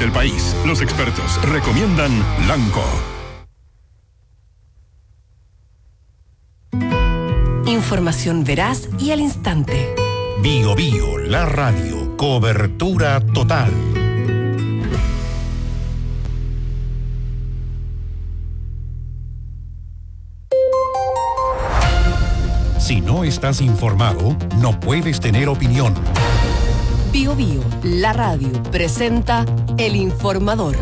del país. Los expertos recomiendan Lanco. Información veraz y al instante. Bio Bio, la radio. Cobertura total. Si no estás informado, no puedes tener opinión. Bio Bio, la radio, presenta El Informador.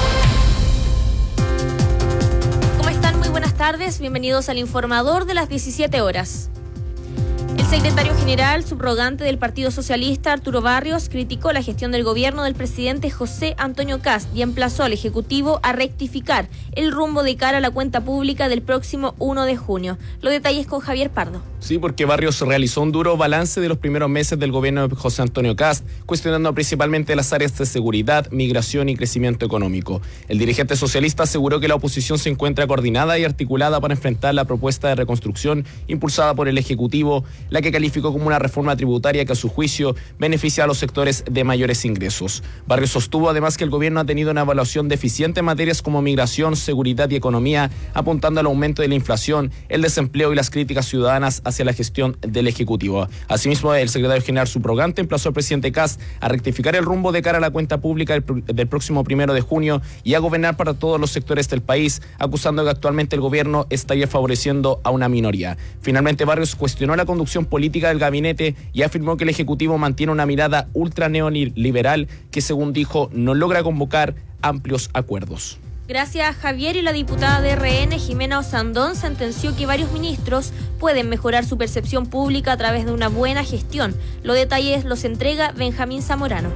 ¿Cómo están? Muy buenas tardes. Bienvenidos al Informador de las 17 horas. El secretario general subrogante del Partido Socialista, Arturo Barrios, criticó la gestión del gobierno del presidente José Antonio Kast y emplazó al Ejecutivo a rectificar el rumbo de cara a la cuenta pública del próximo 1 de junio. Los detalles con Javier Pardo. Sí, porque Barrios realizó un duro balance de los primeros meses del gobierno de José Antonio Kast, cuestionando principalmente las áreas de seguridad, migración y crecimiento económico. El dirigente socialista aseguró que la oposición se encuentra coordinada y articulada para enfrentar la propuesta de reconstrucción impulsada por el Ejecutivo, la que calificó como una reforma tributaria que a su juicio beneficia a los sectores de mayores ingresos. Barrios sostuvo además que el gobierno ha tenido una evaluación deficiente en materias como migración, seguridad y economía, apuntando al aumento de la inflación, el desempleo y las críticas ciudadanas hacia la gestión del Ejecutivo. Asimismo, el secretario general subrogante emplazó al presidente Kast a rectificar el rumbo de cara a la cuenta pública del próximo 1 de junio y a gobernar para todos los sectores del país, acusando que actualmente el gobierno estaría favoreciendo a una minoría. Finalmente, Barrios cuestionó la conducción política del gabinete y afirmó que el Ejecutivo mantiene una mirada ultra neoliberal que, según dijo, no logra convocar amplios acuerdos. Gracias, Javier. Y la diputada de RN, Jimena Osandón, sentenció que varios ministros pueden mejorar su percepción pública a través de una buena gestión. Los detalles los entrega Benjamín Zamorano.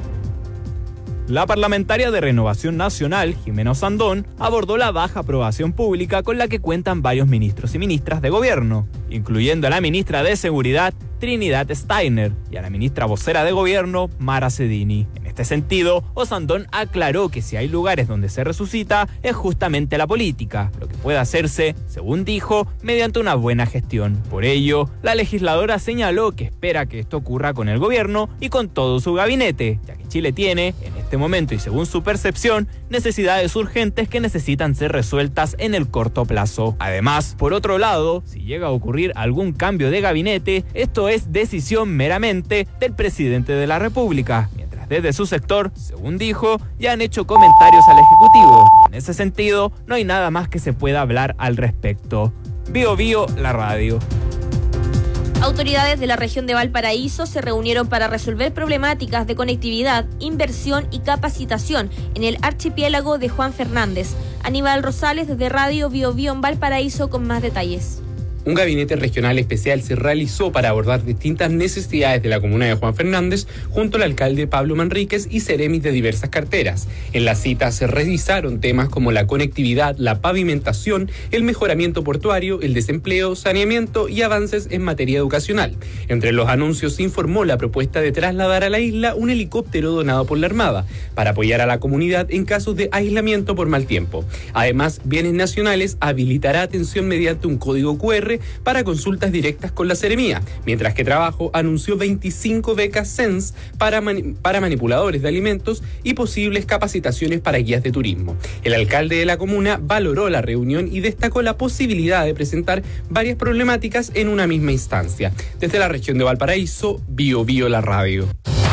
La parlamentaria de Renovación Nacional, Jimena Osandón, abordó la baja aprobación pública con la que cuentan varios ministros y ministras de gobierno, incluyendo a la ministra de Seguridad, Trinidad Steiner, y a la ministra vocera de gobierno, Mara Cedini. En este sentido, Osandón aclaró que si hay lugares donde se resucita, es justamente la política, lo que puede hacerse, según dijo, mediante una buena gestión. Por ello, la legisladora señaló que espera que esto ocurra con el gobierno y con todo su gabinete, ya que Chile tiene, en este momento y según su percepción, necesidades urgentes que necesitan ser resueltas en el corto plazo. Además, por otro lado, si llega a ocurrir algún cambio de gabinete, esto es decisión meramente del presidente de la República, mientras desde su sector, según dijo, ya han hecho comentarios al Ejecutivo. En ese sentido, no hay nada más que se pueda hablar al respecto. Bio Bio, la radio. Autoridades de la región de Valparaíso se reunieron para resolver problemáticas de conectividad, inversión y capacitación en el archipiélago de Juan Fernández. Aníbal Rosales desde Radio Bio Bio en Valparaíso con más detalles. Un gabinete regional especial se realizó para abordar distintas necesidades de la comuna de Juan Fernández junto al alcalde Pablo Manríquez y seremis de diversas carteras. En la cita se revisaron temas como la conectividad, la pavimentación, el mejoramiento portuario, el desempleo, saneamiento y avances en materia educacional. Entre los anuncios se informó la propuesta de trasladar a la isla un helicóptero donado por la Armada para apoyar a la comunidad en casos de aislamiento por mal tiempo. Además, Bienes Nacionales habilitará atención mediante un código QR para consultas directas con la Seremía, mientras que Trabajo anunció 25 becas CENS para manipuladores de alimentos y posibles capacitaciones para guías de turismo. El alcalde de la comuna valoró la reunión y destacó la posibilidad de presentar varias problemáticas en una misma instancia. Desde la región de Valparaíso, Bio Bio la radio.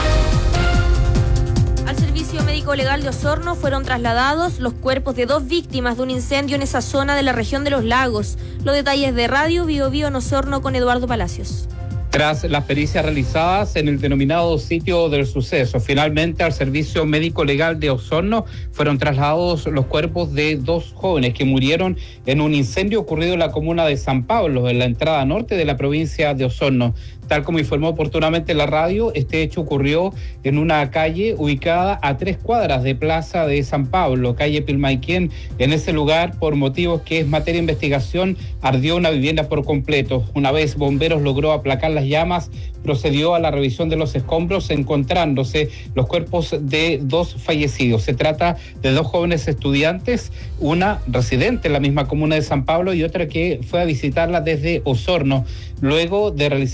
Médico Legal de Osorno fueron trasladados los cuerpos de 2 víctimas de un incendio en esa zona de la región de Los Lagos. Los detalles de Radio Bio Bio en Osorno con Eduardo Palacios. Tras las pericias realizadas en el denominado sitio del suceso, finalmente al Servicio Médico Legal de Osorno fueron trasladados los cuerpos de 2 jóvenes que murieron en un incendio ocurrido en la comuna de San Pablo, en la entrada norte de la provincia de Osorno. Tal como informó oportunamente la radio, este hecho ocurrió en una calle ubicada a 3 cuadras de Plaza de San Pablo, calle Pilmaiquén. En ese lugar, por motivos que es materia de investigación, ardió una vivienda por completo. Una vez bomberos logró aplacar las llamas, procedió a la revisión de los escombros, encontrándose los cuerpos de 2 fallecidos. Se trata de 2 jóvenes estudiantes, una residente en la misma comuna de San Pablo y otra que fue a visitarla desde Osorno. Luego de realizar todas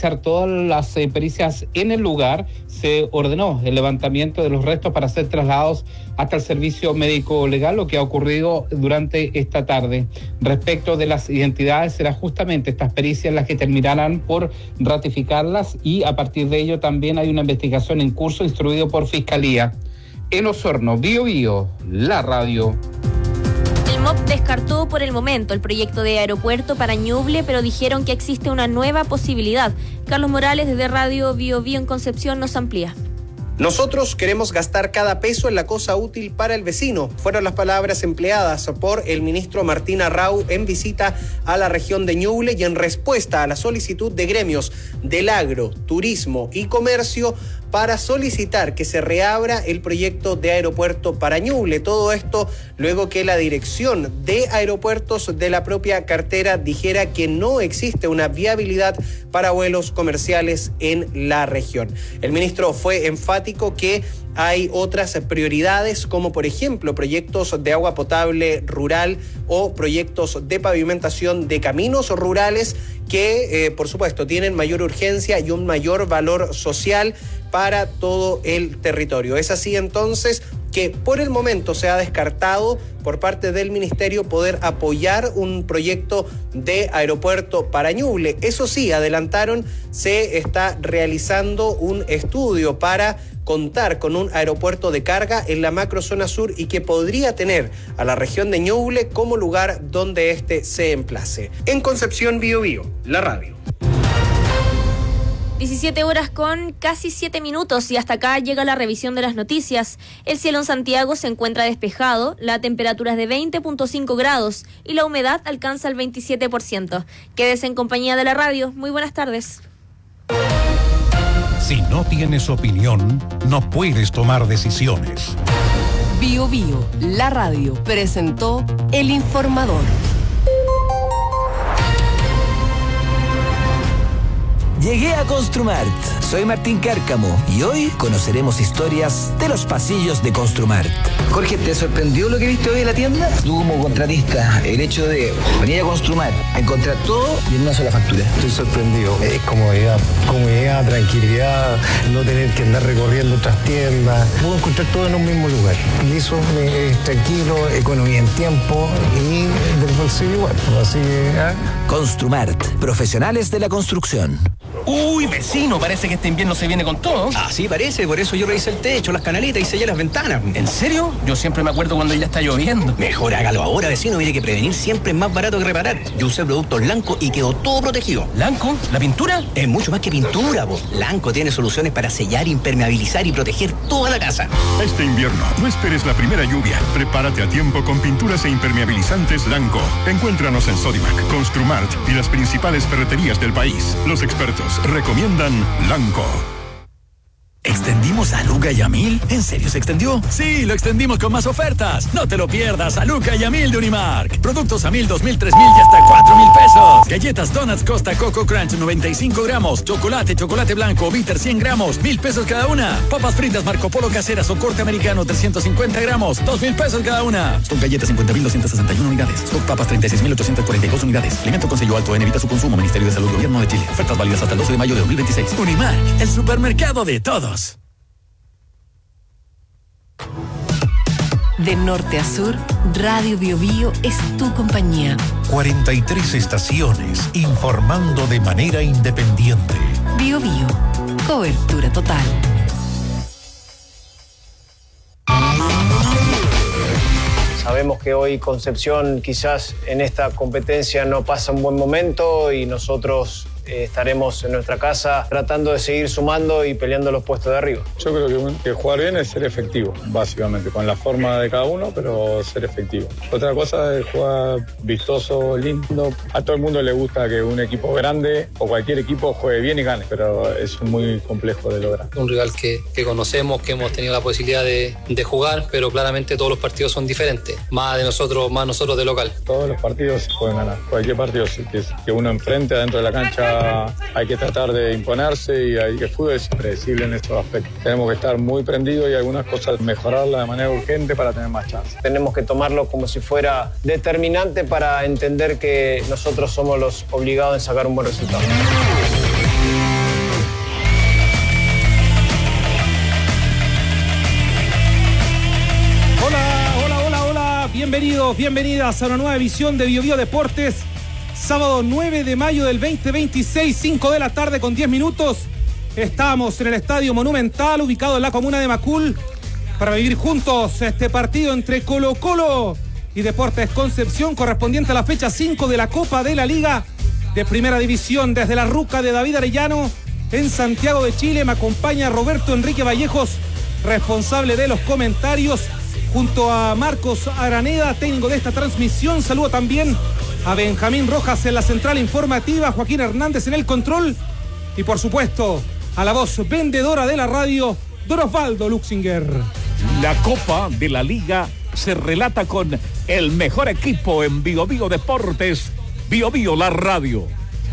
realizadas las pericias en el lugar, se ordenó el levantamiento de los restos para ser trasladados hasta el servicio médico legal, lo que ha ocurrido durante esta tarde. Respecto de las identidades, serán justamente estas pericias las que terminarán por ratificarlas, y a partir de ello también hay una investigación en curso instruido por Fiscalía. En Osorno, Bío Bío, la radio. El MOP descartó por el momento el proyecto de aeropuerto para Ñuble, pero dijeron que existe una nueva posibilidad. Carlos Morales, desde Radio Bío Bío en Concepción, nos amplía. Nosotros queremos gastar cada peso en la cosa útil para el vecino. Fueron las palabras empleadas por el ministro Martín Arrau en visita a la región de Ñuble y en respuesta a la solicitud de gremios del agro, turismo y comercio para solicitar que se reabra el proyecto de aeropuerto para Ñuble. Todo esto luego que la dirección de aeropuertos de la propia cartera dijera que no existe una viabilidad para vuelos comerciales en la región. El ministro fue enfático que hay otras prioridades, como por ejemplo proyectos de agua potable rural o proyectos de pavimentación de caminos rurales que, por supuesto, tienen mayor urgencia y un mayor valor social para todo el territorio. Es así entonces que por el momento se ha descartado por parte del ministerio poder apoyar un proyecto de aeropuerto para Ñuble. Eso sí, adelantaron, se está realizando un estudio para contar con un aeropuerto de carga en la macrozona sur y que podría tener a la región de Ñuble como lugar donde este se emplace. En Concepción, Bío Bío, la radio. 17 horas con casi 7 minutos y hasta acá llega la revisión de las noticias. El cielo en Santiago se encuentra despejado, la temperatura es de 20.5 grados y la humedad alcanza el 27%. Quédese en compañía de la radio. Muy buenas tardes. Si no tienes opinión, no puedes tomar decisiones. Bío Bío, la radio, presentó El Informador. Llegué a Construmart. Soy Martín Cárcamo y hoy conoceremos historias de los pasillos de Construmart. Jorge, ¿te sorprendió lo que viste hoy en la tienda? Tú como contratista, el hecho de venir a Construmart, encontrar todo y en una sola factura. Estoy sorprendido. Es comodidad, tranquilidad, no tener que andar recorriendo otras tiendas. Puedo encontrar todo en un mismo lugar. Y eso es tranquilo, economía en tiempo y del bolsillo igual. Así que, Construmart, profesionales de la construcción. Uy, vecino, parece que este invierno se viene con todo. Ah, sí, parece, por eso yo revisé el techo, las canaletas y sellé las ventanas. ¿En serio? Yo siempre me acuerdo cuando ya está lloviendo. Mejor hágalo ahora, vecino, mire que prevenir siempre es más barato que reparar. Yo usé productos Lanco y quedó todo protegido. ¿Lanco? ¿La pintura? Es mucho más que pintura, po. Lanco tiene soluciones para sellar, impermeabilizar y proteger toda la casa. Este invierno, no esperes la primera lluvia. Prepárate a tiempo con pinturas e impermeabilizantes Lanco. Encuéntranos en Sodimac, Construmart y las principales ferreterías del país. Los expertos recomiendan Lanco. ¿Extendimos a Luca y a 1000? ¿En serio se extendió? Sí, lo extendimos con más ofertas. No te lo pierdas, a Luca y a 1000 de Unimark. Productos a 1000, 2000, 3000 y hasta 4000 pesos. Galletas Donuts Costa Coco Crunch 95 gramos. Chocolate blanco Bitter 100 gramos. 1000 pesos cada una. Papas fritas Marco Polo caseras o corte americano 350 gramos. 2000 pesos cada una. Stock galletas 50.261 unidades. Stock papas 36.842 unidades. Alimento con sello alto en evita su consumo. Ministerio de Salud, Gobierno de Chile. Ofertas válidas hasta el 12 de mayo de 2026. Unimark, el supermercado de todos. De norte a sur, Radio Bío Bío es tu compañía. 43 estaciones informando de manera independiente. Bío Bío, cobertura total. Sabemos que hoy Concepción quizás en esta competencia no pasa un buen momento y nosotros estaremos en nuestra casa tratando de seguir sumando y peleando los puestos de arriba. Yo creo que jugar bien es ser efectivo, básicamente, con la forma de cada uno, pero ser efectivo. Otra cosa es jugar vistoso, lindo. A todo el mundo le gusta que un equipo grande o cualquier equipo juegue bien y gane, pero es muy complejo de lograr. Un rival que conocemos, que hemos tenido la posibilidad de jugar, pero claramente todos los partidos son diferentes. Más nosotros de local. Todos los partidos se pueden ganar. Cualquier partido que uno enfrente adentro de la cancha hay que tratar de imponerse y el fútbol es impredecible en estos aspectos. Tenemos que estar muy prendidos y algunas cosas mejorarlas de manera urgente para tener más chance. Tenemos que tomarlo como si fuera determinante para entender que nosotros somos los obligados en sacar un buen resultado. bienvenidos, bienvenidas a una nueva edición de BioBio Deportes. Sábado 9 de mayo del 2026, 5 de la tarde con 10 minutos. Estamos en el Estadio Monumental, ubicado en la comuna de Macul, para vivir juntos este partido entre Colo-Colo y Deportes Concepción, correspondiente a la fecha 5 de la Copa de la Liga de Primera División. Desde la ruca de David Arellano, en Santiago de Chile, me acompaña Roberto Enrique Vallejos, responsable de los comentarios, junto a Marcos Araneda, técnico de esta transmisión. Saludo también a Benjamín Rojas en la central informativa, Joaquín Hernández en el control y por supuesto a la voz vendedora de la radio, Don Osvaldo Luxinger. La Copa de la Liga se relata con el mejor equipo en BioBio Deportes, BioBio la radio.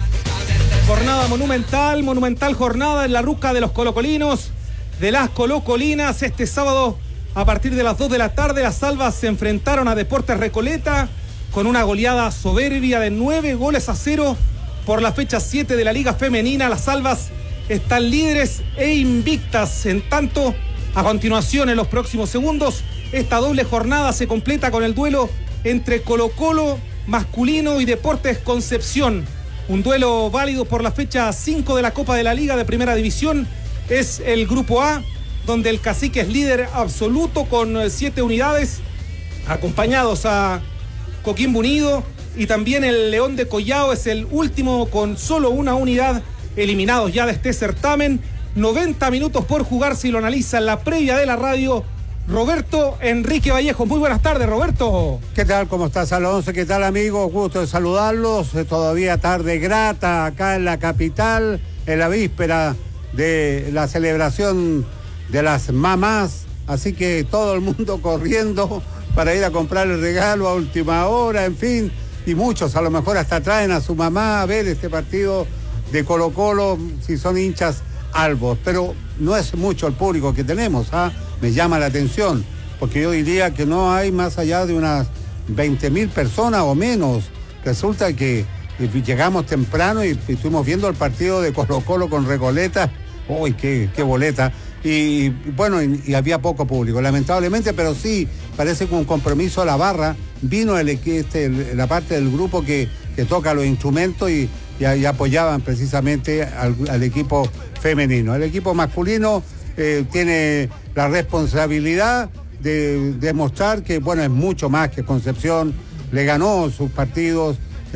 Jornada monumental jornada en la ruca de los colocolinos, de las colocolinas. Este sábado a partir de las 2 de la tarde, las Albas se enfrentaron a Deportes Recoleta con una goleada soberbia de 9-0 por la fecha 7 de la Liga Femenina. Las Albas están líderes e invictas. En tanto, a continuación, en los próximos segundos, esta doble jornada se completa con el duelo entre Colo-Colo masculino y Deportes Concepción. Un duelo válido por la fecha 5 de la Copa de la Liga de Primera División. Es el Grupo A, donde el Cacique es líder absoluto con 7 unidades, acompañados a Coquimbo Unido, y también el León de Collao es el último con solo una unidad, eliminados ya de este certamen. 90 minutos por jugar si lo analiza en la previa de la radio Roberto Enrique Vallejo. Muy buenas tardes, Roberto. ¿Qué tal? ¿Cómo estás, Alonso? ¿Qué tal, amigos? Gusto de saludarlos. Todavía tarde grata acá en la capital, en la víspera de la celebración de las mamás, así que todo el mundo corriendo para ir a comprar el regalo a última hora, en fin, y muchos a lo mejor hasta traen a su mamá a ver este partido de Colo-Colo, si son hinchas albos, pero no es mucho el público que tenemos, me llama la atención, porque yo diría que no hay más allá de unas 20.000 personas o menos. Resulta que llegamos temprano y estuvimos viendo el partido de Colo-Colo con Recoleta. ¡Uy, qué boleta! Y bueno, y había poco público, lamentablemente, pero sí, parece que un compromiso a la barra. Vino la parte del grupo que toca los instrumentos y apoyaban precisamente al equipo femenino. El equipo masculino tiene la responsabilidad de demostrar que, bueno, es mucho más que Concepción. Le ganó sus partidos,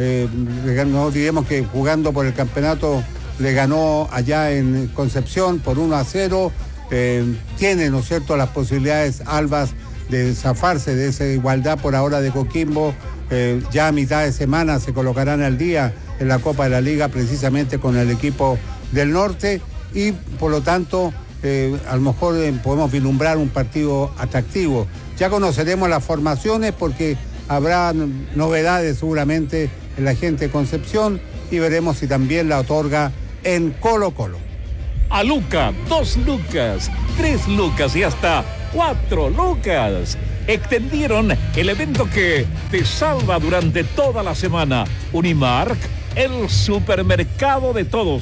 no olvidemos que jugando por el campeonato le ganó allá en Concepción por 1-0. Tiene, ¿no es cierto?, las posibilidades albas de zafarse de esa igualdad por ahora de Coquimbo. Ya a mitad de semana se colocarán al día en la Copa de la Liga precisamente con el equipo del norte y por lo tanto a lo mejor podemos vislumbrar un partido atractivo. Ya conoceremos las formaciones porque habrá novedades seguramente en la gente de Concepción y veremos si también la otorga en Colo-Colo. A Luca, 2 lucas, 3 lucas y hasta 4 lucas. Extendieron el evento que te salva durante toda la semana. Unimark, el supermercado de todos.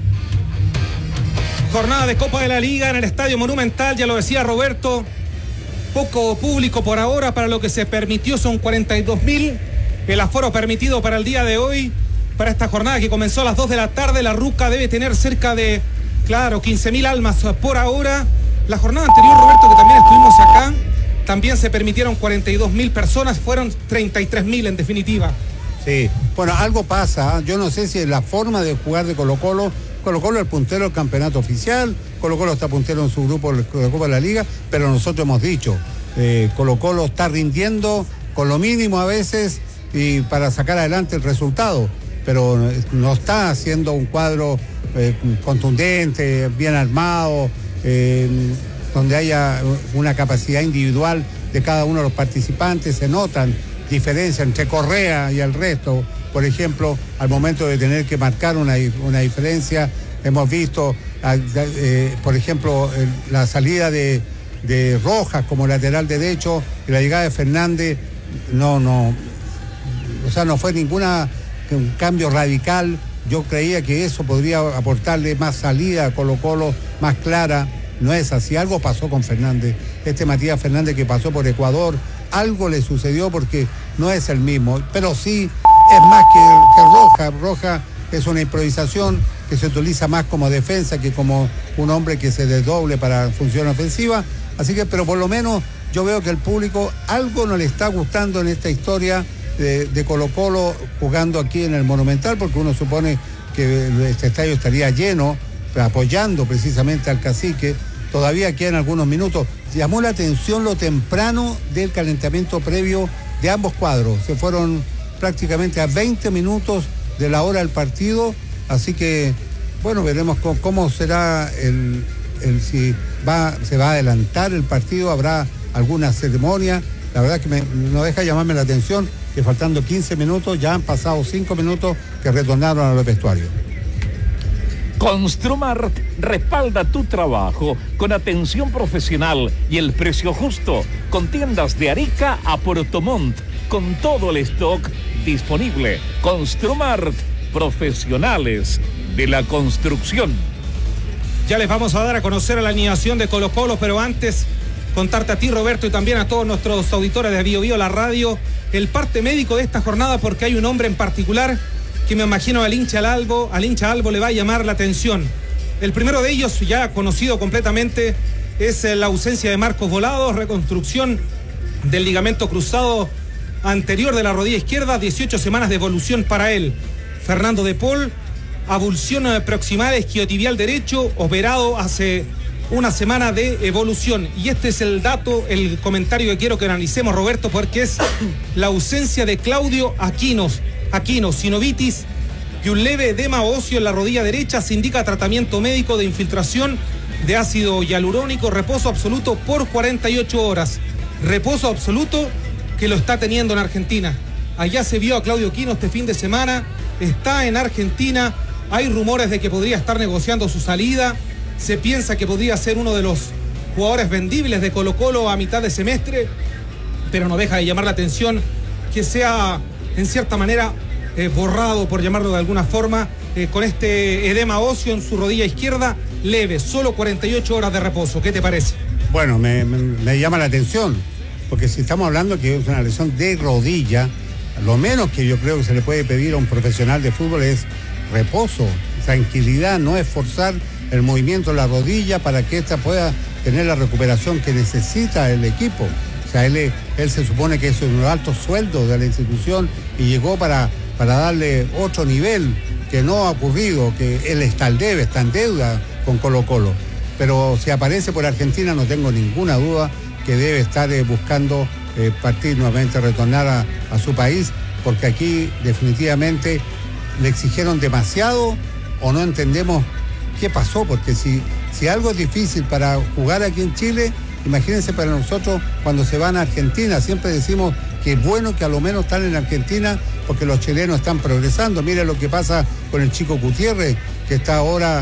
Jornada de Copa de la Liga en el Estadio Monumental, ya lo decía Roberto. Poco público por ahora, para lo que se permitió son 42.000. El aforo permitido para el día de hoy, para esta jornada que comenzó a las 2 de la tarde. La ruca debe tener cerca de, 15.000 almas por ahora. La jornada anterior, Roberto, que también estuvimos acá, también se permitieron 42.000 personas, fueron 33.000 en definitiva. Sí, bueno, algo pasa, yo no sé si es la forma de jugar de Colo-Colo. Colo-Colo es el puntero del campeonato oficial, Colo-Colo está puntero en su grupo de la Copa de la Liga, pero nosotros hemos dicho, Colo-Colo está rindiendo con lo mínimo a veces y para sacar adelante el resultado, pero no está haciendo un cuadro contundente, bien armado, donde haya una capacidad individual de cada uno de los participantes. Se notan diferencias entre Correa y el resto. Por ejemplo, al momento de tener que marcar una diferencia, hemos visto, por ejemplo, la salida de Rojas como lateral derecho y la llegada de Fernández, no fue un cambio radical. Yo creía que eso podría aportarle más salida a Colo-Colo, más clara. No es así, algo pasó con Fernández. Matías Fernández que pasó por Ecuador algo le sucedió porque no es el mismo, pero sí es más que Roja. Roja es una improvisación que se utiliza más como defensa que como un hombre que se desdoble para función ofensiva. Así que, pero por lo menos yo veo que el público algo no le está gustando en esta historia de Colo-Colo jugando aquí en el Monumental, porque uno supone que este estadio estaría lleno, apoyando precisamente al Cacique. Todavía quedan algunos minutos. Llamó la atención lo temprano del calentamiento previo de ambos cuadros. Se fueron prácticamente a 20 minutos de la hora del partido, así que bueno, veremos cómo será si se va a adelantar el partido, habrá alguna ceremonia. La verdad que no deja llamarme la atención que faltando 15 minutos, ya han pasado 5 minutos que retornaron a los vestuarios. Construmart respalda tu trabajo con atención profesional y el precio justo, con tiendas de Arica a Puerto Montt, con todo el stock disponible. Construmart, profesionales de la construcción. Ya les vamos a dar a conocer a la alineación de Colo-Colo, pero antes contarte a ti, Roberto, y también a todos nuestros auditores de Bio Bio, la radio, el parte médico de esta jornada, porque hay un hombre en particular que me imagino al hincha Albo le va a llamar la atención. El primero de ellos, ya conocido completamente, es la ausencia de Marcos Volados, reconstrucción del ligamento cruzado anterior de la rodilla izquierda, 18 semanas de evolución para él. Fernando de Paul, abulsión proximal isquiotibial derecho, operado hace una semana de evolución. Y este es el dato, el comentario que quiero que analicemos, Roberto, porque es la ausencia de Claudio Aquino, sinovitis y un leve edema óseo en la rodilla derecha. Se indica tratamiento médico de infiltración de ácido hialurónico, reposo absoluto por 48 horas. Reposo absoluto que lo está teniendo en Argentina. Allá se vio a Claudio Aquino este fin de semana, está en Argentina, hay rumores de que podría estar negociando su salida, se piensa que podría ser uno de los jugadores vendibles de Colo-Colo a mitad de semestre, pero no deja de llamar la atención que sea en cierta manera borrado, por llamarlo de alguna forma, con este edema óseo en su rodilla izquierda, leve, solo 48 horas de reposo. ¿Qué te parece? Bueno, me llama la atención, porque si estamos hablando que es una lesión de rodilla, lo menos que yo creo que se le puede pedir a un profesional de fútbol es reposo, tranquilidad, no esforzar el movimiento de la rodilla para que ésta pueda tener la recuperación que necesita el equipo. O sea, él se supone que es un alto sueldo de la institución y llegó para darle otro nivel que no ha ocurrido, que él está en deuda con Colo-Colo. Pero si aparece por Argentina, no tengo ninguna duda que debe estar buscando partir nuevamente, retornar a su país, porque aquí definitivamente le exigieron demasiado o no entendemos qué pasó, porque si algo es difícil para jugar aquí en Chile, imagínense para nosotros cuando se van a Argentina. Siempre decimos que es bueno que a lo menos están en Argentina porque los chilenos están progresando. Mira lo que pasa con el Chico Gutiérrez, que está ahora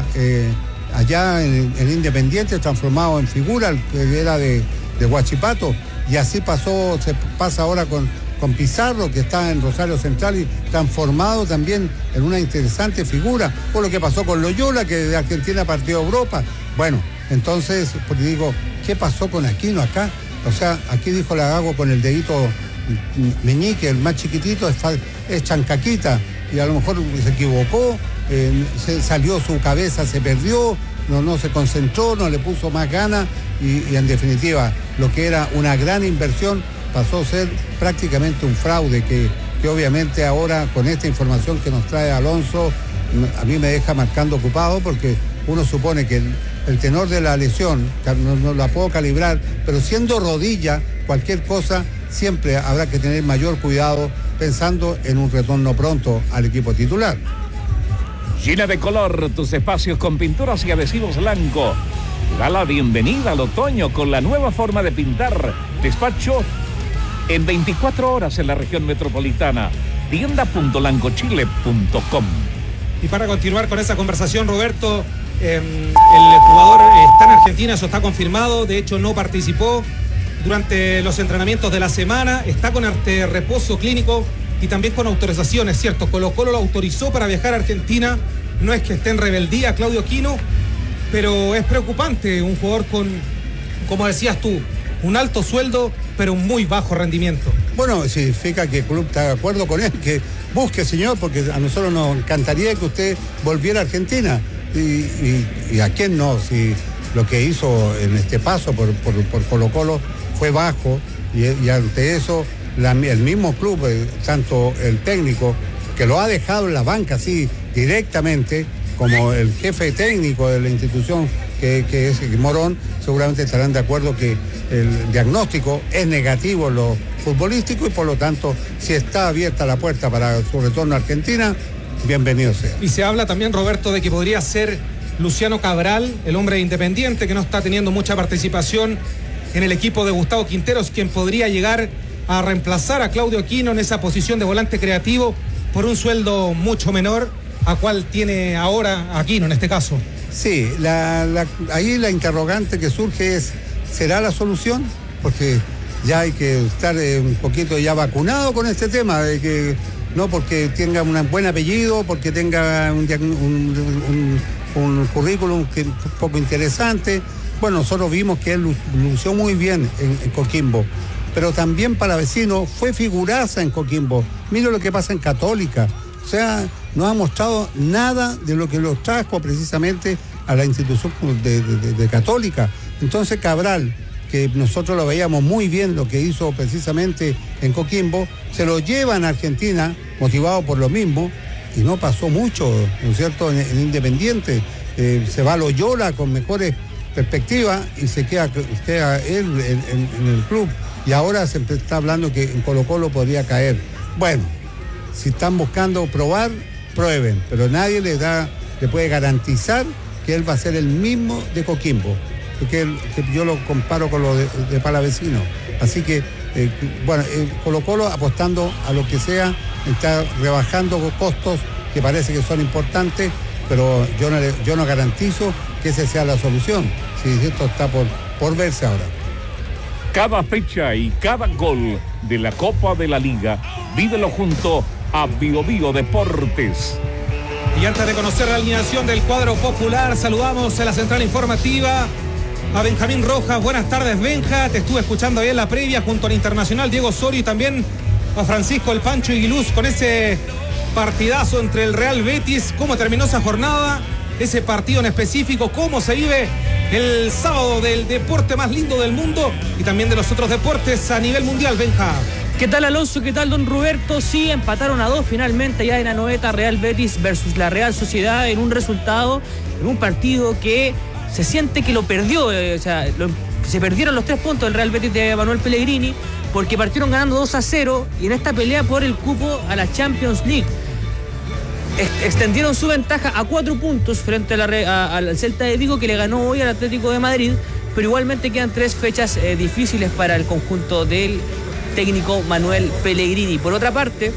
allá en Independiente, transformado en figura, que era de Huachipato, y así se pasa ahora con Pizarro, que está en Rosario Central y transformado también en una interesante figura, o lo que pasó con Loyola, que de Argentina partió a Europa. Bueno, entonces, pues digo, ¿qué pasó con Aquino acá? O sea, aquí dijo Lagago con el dedito meñique, el más chiquitito, es chancaquita, y a lo mejor se equivocó, se salió su cabeza, se perdió, no se concentró, no le puso más ganas, y en definitiva, lo que era una gran inversión pasó a ser prácticamente un fraude que obviamente ahora con esta información que nos trae Alonso, a mí me deja marcando ocupado, porque uno supone que el tenor de la lesión no la puedo calibrar, pero siendo rodilla, cualquier cosa, siempre habrá que tener mayor cuidado pensando en un retorno pronto al equipo titular. Llena de color tus espacios con pinturas y adhesivos Lanco. Da la bienvenida al otoño con la nueva forma de pintar. Despacho en 24 horas en la región metropolitana. tienda.lancochile.com. Y para continuar con esa conversación, Roberto, el jugador está en Argentina, eso está confirmado. De hecho, no participó durante los entrenamientos de la semana. Está con reposo clínico y también con autorización, es cierto. Colo-Colo lo autorizó para viajar a Argentina. No es que esté en rebeldía Claudio Aquino, pero es preocupante un jugador con, como decías tú, un alto sueldo pero un muy bajo rendimiento. Bueno, significa que el club está de acuerdo con él, que busque, señor, porque a nosotros nos encantaría que usted volviera a Argentina. Y a quién no, si lo que hizo en este paso por Colo-Colo fue bajo, y ante eso el mismo club, tanto el técnico, que lo ha dejado en la banca así directamente, como el jefe técnico de la institución, que es Morón, seguramente estarán de acuerdo que el diagnóstico es negativo en lo futbolístico, y por lo tanto, si está abierta la puerta para su retorno a Argentina, bienvenido sea. Y se habla también, Roberto, de que podría ser Luciano Cabral, el hombre independiente que no está teniendo mucha participación en el equipo de Gustavo Quinteros, quien podría llegar a reemplazar a Claudio Aquino en esa posición de volante creativo por un sueldo mucho menor a cual tiene ahora Aquino en este caso. Sí, ahí la interrogante que surge es, ¿será la solución? Porque ya hay que estar un poquito ya vacunado con este tema, de que no porque tenga un buen apellido, porque tenga un currículum un poco interesante. Bueno, nosotros vimos que él lució muy bien en Coquimbo, pero también para vecino fue figuraza en Coquimbo. Mira lo que pasa en Católica. O sea, no ha mostrado nada de lo que lo trajo precisamente a la institución de Católica. Entonces Cabral, que nosotros lo veíamos muy bien lo que hizo precisamente en Coquimbo, se lo llevan a Argentina, motivado por lo mismo, y no pasó mucho, ¿no es cierto?, en Independiente. Se va a Loyola con mejores perspectivas y se queda él en el club. Y ahora se está hablando que en Colo-Colo podría caer. Bueno, si están buscando probar, prueben, pero nadie le puede garantizar que él va a ser el mismo de Coquimbo, porque yo lo comparo con lo de Palavecino. Así que, Colo-Colo apostando a lo que sea, está rebajando costos que parece que son importantes, pero yo no garantizo que esa sea la solución. Si esto está por verse ahora. Cada fecha y cada gol de la Copa de la Liga, vívelo junto a BioBio Deportes. Y antes de conocer la alineación del cuadro popular, saludamos a la central informativa a Benjamín Rojas. Buenas tardes, Benja. Te estuve escuchando ahí en la previa junto al internacional Diego Osorio y también a Francisco El Pancho Iguiluz con ese partidazo entre el Real Betis. ¿Cómo terminó esa jornada? Ese partido en específico, cómo se vive el sábado del deporte más lindo del mundo y también de los otros deportes a nivel mundial, Benja. ¿Qué tal, Alonso? ¿Qué tal, don Roberto? Sí, empataron a 2 finalmente ya en Anoeta, Real Betis versus la Real Sociedad, en un resultado, en un partido que se siente que lo perdió, se perdieron los 3 puntos del Real Betis de Manuel Pellegrini, porque partieron ganando 2-0 y en esta pelea por el cupo a la Champions League extendieron su ventaja a 4 puntos frente al Celta de Vigo, que le ganó hoy al Atlético de Madrid, pero igualmente quedan 3 fechas difíciles para el conjunto del técnico Manuel Pellegrini. Por otra parte,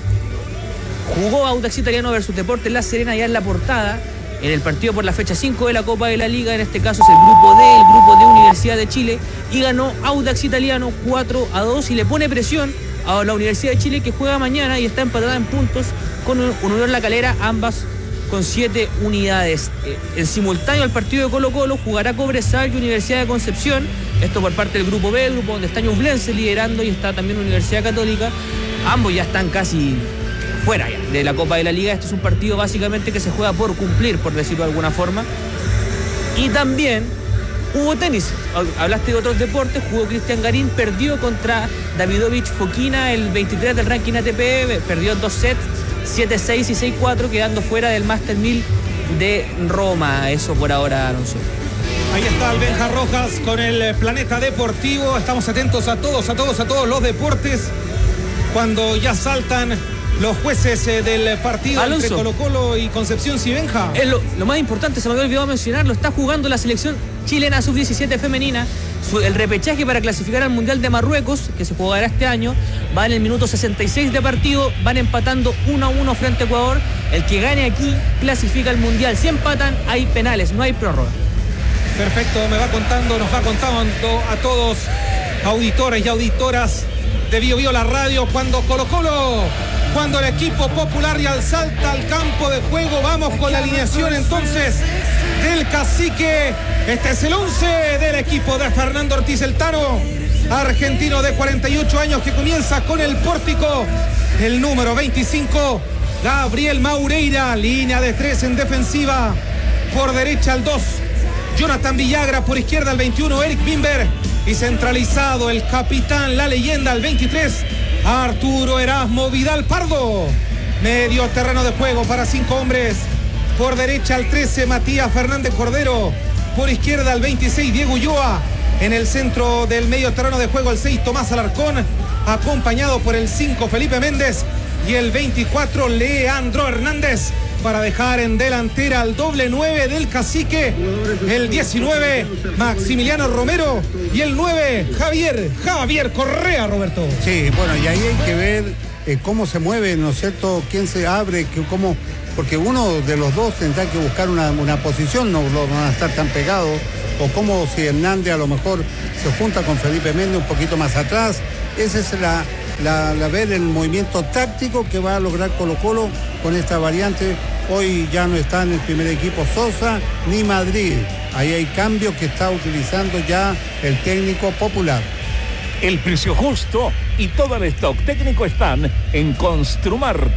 jugó Audax Italiano versus Deportes La Serena ya en la portada, en el partido por la fecha 5 de la Copa de la Liga. En este caso es el grupo de Universidad de Chile, y ganó Audax Italiano 4-2 y le pone presión a la Universidad de Chile, que juega mañana y está empatada en puntos con Unión La Calera, ambas con 7 unidades. En simultáneo al partido de Colo-Colo jugará Cobresal y Universidad de Concepción, esto por parte del grupo B, grupo donde está Ñublense liderando y está también Universidad Católica. Ambos ya están casi fuera ya de la Copa de la Liga. Este es un partido básicamente que se juega por cumplir, por decirlo de alguna forma. Y también hubo tenis. Hablaste de otros deportes. Jugó Cristian Garín, perdió contra Davidovich Fokina, el 23 del ranking ATP, perdió 2 sets, 7-6 y 6-4, quedando fuera del Master 1000 de Roma. Eso por ahora, Alonso. Ahí está el Benja Rojas con el Planeta Deportivo. Estamos atentos a todos los deportes cuando ya saltan los jueces del partido, Alonso, entre Colo-Colo y Concepción. Sí, Benja. Es lo más importante, se me había olvidado mencionarlo, está jugando la selección chilena sub-17 femenina. El repechaje para clasificar al Mundial de Marruecos, que se jugará este año, va en el minuto 66 de partido, van empatando 1-1 frente a Ecuador. El que gane aquí clasifica al Mundial. Si empatan, hay penales, no hay prórroga. Perfecto, nos va contando a todos, auditores y auditoras de BioBio la radio, cuando Colo-Colo, cuando el equipo popular ya salta al campo de juego. Vamos con la alineación entonces del Cacique. Este es el 11 del equipo de Fernando Ortiz el Tano. argentino de 48 años que comienza con el pórtico. El número 25, Gabriel Maureira, línea de 3 en defensiva. Por derecha el 2, Jonathan Villagra. Por izquierda el 21, Eric Bimber. Y centralizado el capitán, la leyenda, el 23, Arturo Erasmo Vidal Pardo. Medio terreno de juego para 5 hombres. Por derecha el 13, Matías Fernández Cordero. Por izquierda el 26, Diego Ulloa. En el centro del medio terreno de juego el 6, Tomás Alarcón, acompañado por el 5, Felipe Méndez, y el 24, Leandro Hernández, para dejar en delantera al doble 9 del Cacique, el 19, Maximiliano Romero, y el 9, Javier Correa, Roberto. Sí, bueno, y ahí hay que ver cómo se mueve, ¿no es cierto? ¿Quién se abre? Cómo, porque uno de los dos tendrá que buscar una posición, no van a estar tan pegados, o como si Hernández a lo mejor se junta con Felipe Méndez un poquito más atrás. Esa es ver el movimiento táctico que va a lograr Colo-Colo con esta variante. Hoy ya no está en el primer equipo Sosa ni Madrid. Ahí hay cambios que está utilizando ya el técnico popular. El precio justo y todo el stock técnico están en Construmart.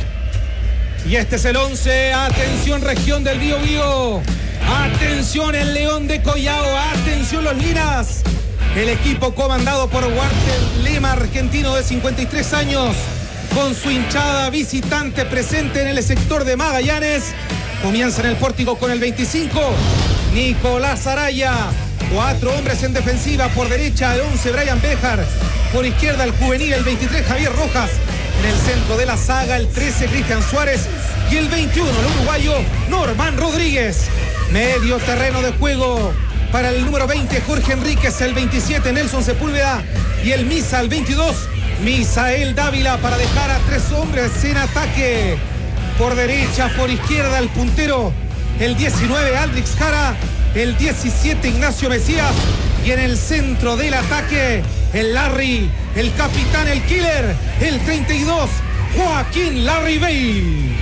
Y este es el 11. Atención, región del Biobío. Atención, el León de Collao. Atención, los Linas. El equipo comandado por Walter Lema, argentino de 53 años, con su hinchada visitante presente en el sector de Magallanes. Comienza en el pórtico con el 25, Nicolás Araya. 4 hombres en defensiva. Por derecha el 11, Brian Béjar. Por izquierda el juvenil, el 23, Javier Rojas. En el centro de la saga el 13, Cristian Suárez. Y el 21, el uruguayo Norman Rodríguez. Medio terreno de juego para el número 20, Jorge Enríquez. El 27, Nelson Sepúlveda. Y el Misa, el 22, Misael Dávila, para dejar a 3 hombres en ataque. Por derecha, por izquierda el puntero, el 19, Aldrix Jara. El 17, Ignacio Mesías. Y en el centro del ataque el Larry, el capitán, el killer, el 32, Joaquín Larry Bale.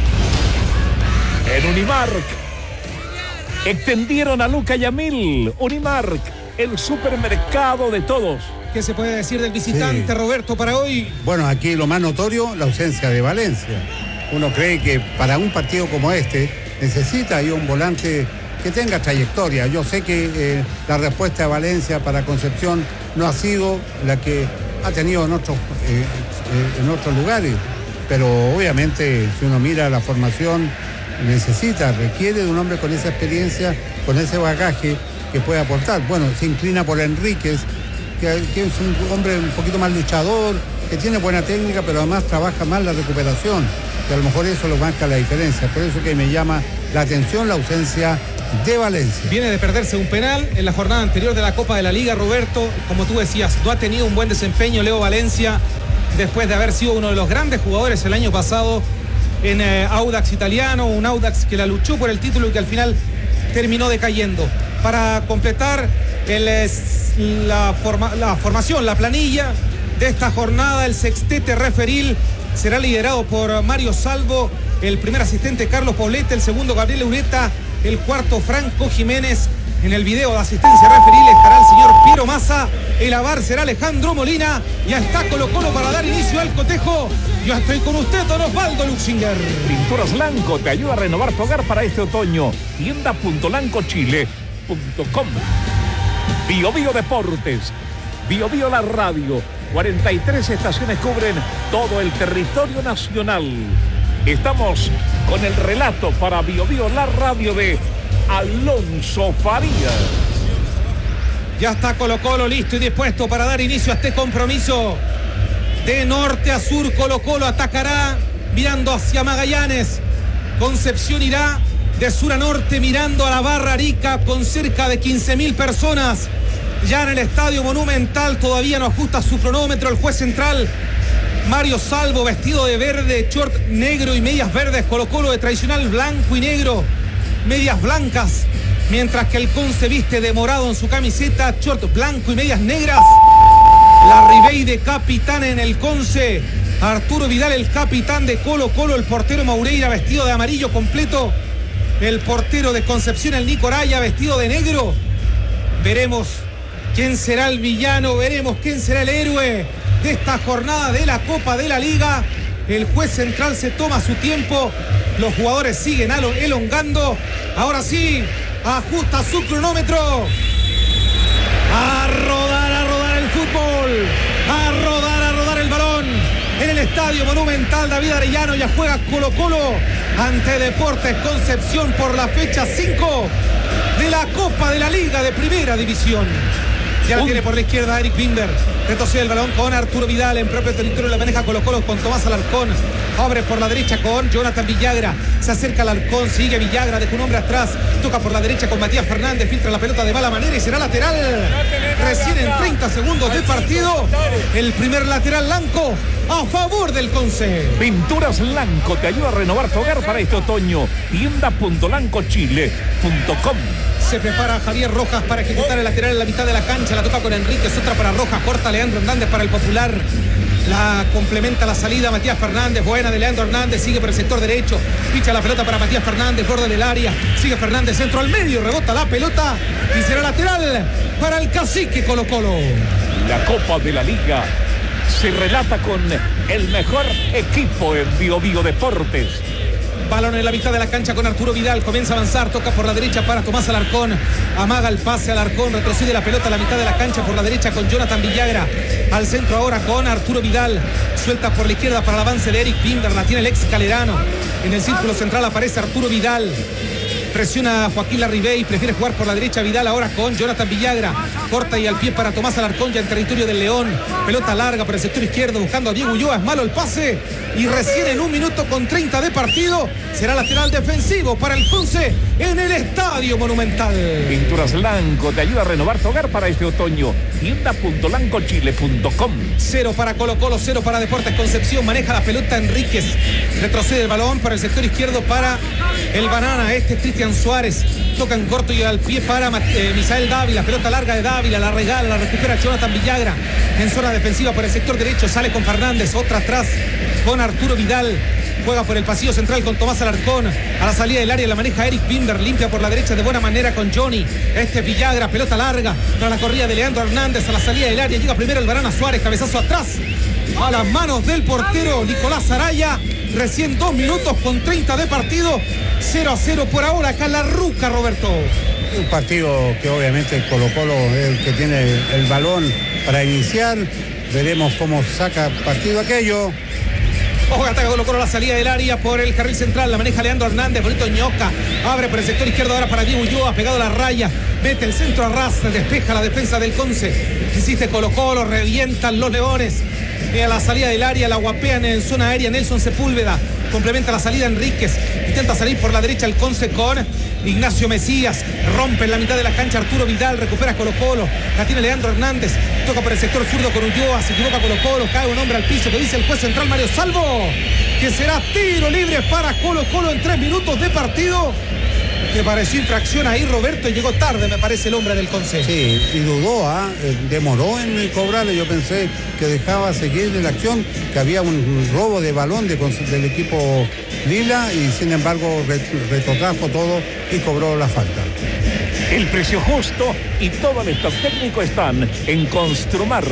En Unimark extendieron a Luca Yamil. Unimark, el supermercado de todos. ¿Qué se puede decir del visitante, sí, Roberto, para hoy? Bueno, aquí lo más notorio, la ausencia de Valencia. Uno cree que para un partido como este necesita ahí un volante que tenga trayectoria. Yo sé que la respuesta de Valencia para Concepción no ha sido la que ha tenido en otros lugares, pero obviamente si uno mira la formación requiere de un hombre con esa experiencia, con ese bagaje que puede aportar. Bueno, se inclina por Enríquez, que es un hombre un poquito más luchador, que tiene buena técnica, pero además trabaja más la recuperación, que a lo mejor eso lo marca la diferencia. Por eso que me llama la atención la ausencia de Valencia. Viene de perderse un penal en la jornada anterior de la Copa de la Liga, Roberto. Como tú decías, no ha tenido un buen desempeño Leo Valencia, después de haber sido uno de los grandes jugadores el año pasado en Audax Italiano, un Audax que la luchó por el título y que al final terminó decayendo. Para completar la formación, la planilla de esta jornada, el sextete referil será liderado por Mario Salvo, el primer asistente Carlos Poblete, el segundo Gabriel Ureta, el cuarto Franco Jiménez. En el video de asistencia referil estará el señor Piero Massa, el avar será Alejandro Molina. Ya está Colo-Colo para dar inicio al cotejo. Yo estoy con usted, don Osvaldo Luxinger. Pinturas Lanco te ayuda a renovar tu hogar para este otoño. Tienda.lancochile.com. Bio Bio Deportes, Bio Bio la radio. 43 estaciones cubren todo el territorio nacional. Estamos con el relato para Bio Bio la radio de Alonso Farías. Ya está Colo-Colo listo y dispuesto para dar inicio a este compromiso. De norte a sur, Colo-Colo atacará mirando hacia Magallanes. Concepción irá de sur a norte mirando a la barra Arica, con cerca de 15.000 personas. Ya en el Estadio Monumental todavía no ajusta su cronómetro el juez central Mario Salvo, vestido de verde, short negro y medias verdes. Colo-Colo de tradicional blanco y negro, medias blancas, mientras que el Conce viste de morado en su camiseta, short blanco y medias negras. La Ribey de capitán en el Conce, Arturo Vidal el capitán de Colo-Colo, el portero Maureira vestido de amarillo completo, el portero de Concepción el Nico Araya vestido de negro. Veremos ¿Quién será el villano? Veremos quién será el héroe de esta jornada de la Copa de la Liga. El juez central se toma su tiempo. Los jugadores siguen elongando. Ahora sí, ajusta su cronómetro. A rodar el fútbol. A rodar el balón. En el Estadio Monumental, David Arellano ya juega Colo-Colo ante Deportes Concepción por la fecha 5 de la Copa de la Liga de Primera División. Ya la tiene por la izquierda Eric Bimber. Retrocede el balón con Arturo Vidal en propio territorio. La maneja Colo-Colo con Tomás Alarcón. Abre por la derecha con Jonathan Villagra. Se acerca Alarcón, sigue Villagra, deja un hombre atrás. Toca por la derecha con Matías Fernández. Filtra la pelota de mala manera y será lateral. Recién en 30 segundos de partido. El primer lateral Lanco a favor del Conce. Pinturas Lanco te ayuda a renovar tu hogar para este otoño. Tienda.lancochile.com. Se prepara Javier Rojas para ejecutar el lateral en la mitad de la cancha. La toca con Enríquez, otra para Rojas. Corta Leandro Hernández para el Popular. La complementa la salida Matías Fernández. Buena de Leandro Hernández. Sigue por el sector derecho. Picha la pelota para Matías Fernández. Borde del área. Sigue Fernández. Centro al medio. Rebota la pelota. Y será lateral para el Cacique Colo-Colo. La Copa de la Liga se relata con el mejor equipo en Bio Bio Deportes. Balón en la mitad de la cancha con Arturo Vidal. Comienza a avanzar, toca por la derecha para Tomás Alarcón. Amaga el pase a Alarcón, retrocede la pelota a la mitad de la cancha por la derecha con Jonathan Villagra. Al centro ahora con Arturo Vidal. Suelta por la izquierda para el avance de Eric Binder. La tiene el ex Calerano. En el círculo central aparece Arturo Vidal. Presiona a Joaquín Larribey, prefiere jugar por la derecha Vidal ahora con Jonathan Villagra. Corta y al pie para Tomás Alarcón ya en territorio del León. Pelota larga por el sector izquierdo buscando a Diego Ulloa. Es malo el pase y recién en 1 minuto con 30 de partido será lateral defensivo para el Conce en el Estadio Monumental. Pinturas Lanco te ayuda a renovar tu hogar para este otoño. Tienda.lancochile.com. 0 para Colo-Colo, 0 para Deportes Concepción. Maneja la pelota Enríquez. Retrocede el balón por el sector izquierdo para el Banana. Este es Cristian Suárez. Toca en corto y al pie para Misael Dávila. Pelota larga de Dávila. La regala, la recupera Jonathan Villagra. En zona defensiva por el sector derecho. Sale con Fernández. Otra atrás con Arturo Vidal. Juega por el pasillo central con Tomás Alarcón. A la salida del área la maneja Eric Bimber. Limpia por la derecha de buena manera con Johnny. Este es Villagra. Pelota larga. Tras la corrida de Leandro Hernández. A la salida del área llega primero el Varana Suárez. Cabezazo atrás. A las manos del portero Nicolás Araya. Recién 2 minutos con 30 de partido. 0-0 por ahora acá en La Ruca, Roberto. Un partido que obviamente Colo-Colo es el que tiene el balón para iniciar. Veremos cómo saca partido aquello. Ojo, ataca Colo-Colo la salida del área por el carril central. La maneja Leandro Hernández. Bonito Ñoca. Abre por el sector izquierdo ahora para Diego Ulloa. Pegado a la raya. Mete el centro a ras. Despeja la defensa del Conce. Insiste Colo-Colo. Revientan los Leones. A la salida del área la guapean en zona aérea Nelson Sepúlveda. Complementa la salida Enríquez. Intenta salir por la derecha el Conce con Ignacio Mesías. Rompe en la mitad de la cancha Arturo Vidal. Recupera Colo-Colo. La tiene Leandro Hernández. Toca por el sector zurdo con Ulloa. Se equivoca Colo-Colo. Cae un hombre al piso que dice el juez central Mario Salvo. Que será tiro libre para Colo-Colo en 3 minutos de partido. Me pareció infracción ahí, Roberto, y llegó tarde, me parece, el hombre del Conce. Sí, y dudó, demoró en cobrarle. Yo pensé que dejaba seguir en la acción, que había un robo de balón del equipo Lila, y sin embargo retrotrajo todo y cobró la falta. El precio justo y todo el stock técnico están en Construmart.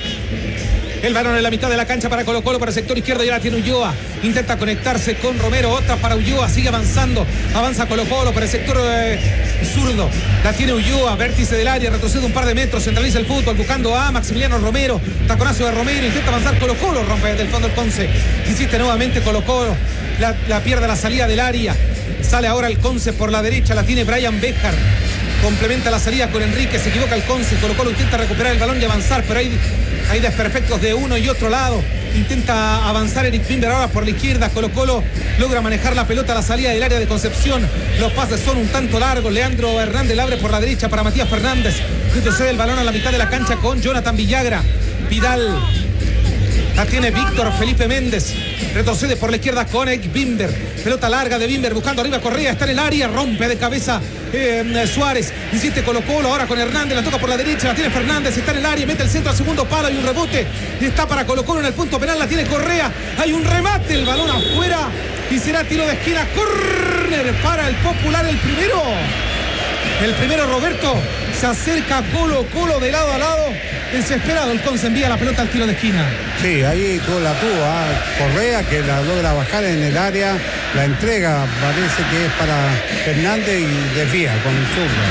El balón en la mitad de la cancha para Colo-Colo por el sector izquierdo. Ya la tiene Ulloa. Intenta conectarse con Romero. Otra para Ulloa. Sigue avanzando. Avanza Colo-Colo por el sector zurdo. La tiene Ulloa. Vértice del área. Retrocede un par de metros. Centraliza el fútbol buscando a Maximiliano Romero. Taconazo de Romero. Intenta avanzar Colo-Colo. Rompe desde el fondo el Conce. Insiste nuevamente Colo-Colo. La pierde la salida del área. Sale ahora el Conce por la derecha. La tiene Brian Béjar. Complementa la salida con Enrique. Se equivoca el Conce. Colo-Colo intenta recuperar el balón y avanzar. Pero hay desperfectos de uno y otro lado. Intenta avanzar Eric Bimber ahora por la izquierda. Colo-Colo logra manejar la pelota a la salida del área de Concepción. Los pases son un tanto largos. Leandro Hernández la abre por la derecha para Matías Fernández. Retrocede el balón a la mitad de la cancha con Jonathan Villagra. Vidal. La tiene Víctor Felipe Méndez. Retrocede por la izquierda con Eric Bimber. Pelota larga de Bimber buscando arriba Correa. Está en el área. Rompe de cabeza Suárez. Insiste Colo-Colo ahora con Hernández. La toca por la derecha. La tiene Fernández. Está en el área. Mete el centro al segundo palo. Hay un rebote. Está para Colo-Colo en el punto penal. La tiene Correa. Hay un remate. El balón afuera. Y será tiro de esquina. Córner para el Popular. El primero, Roberto. Se acerca Colo-Colo de lado a lado. Desesperado el Conce, envía la pelota al tiro de esquina. Sí, ahí la tuvo Correa, que la logra bajar en el área. La entrega parece que es para Fernández y desvía con zurda.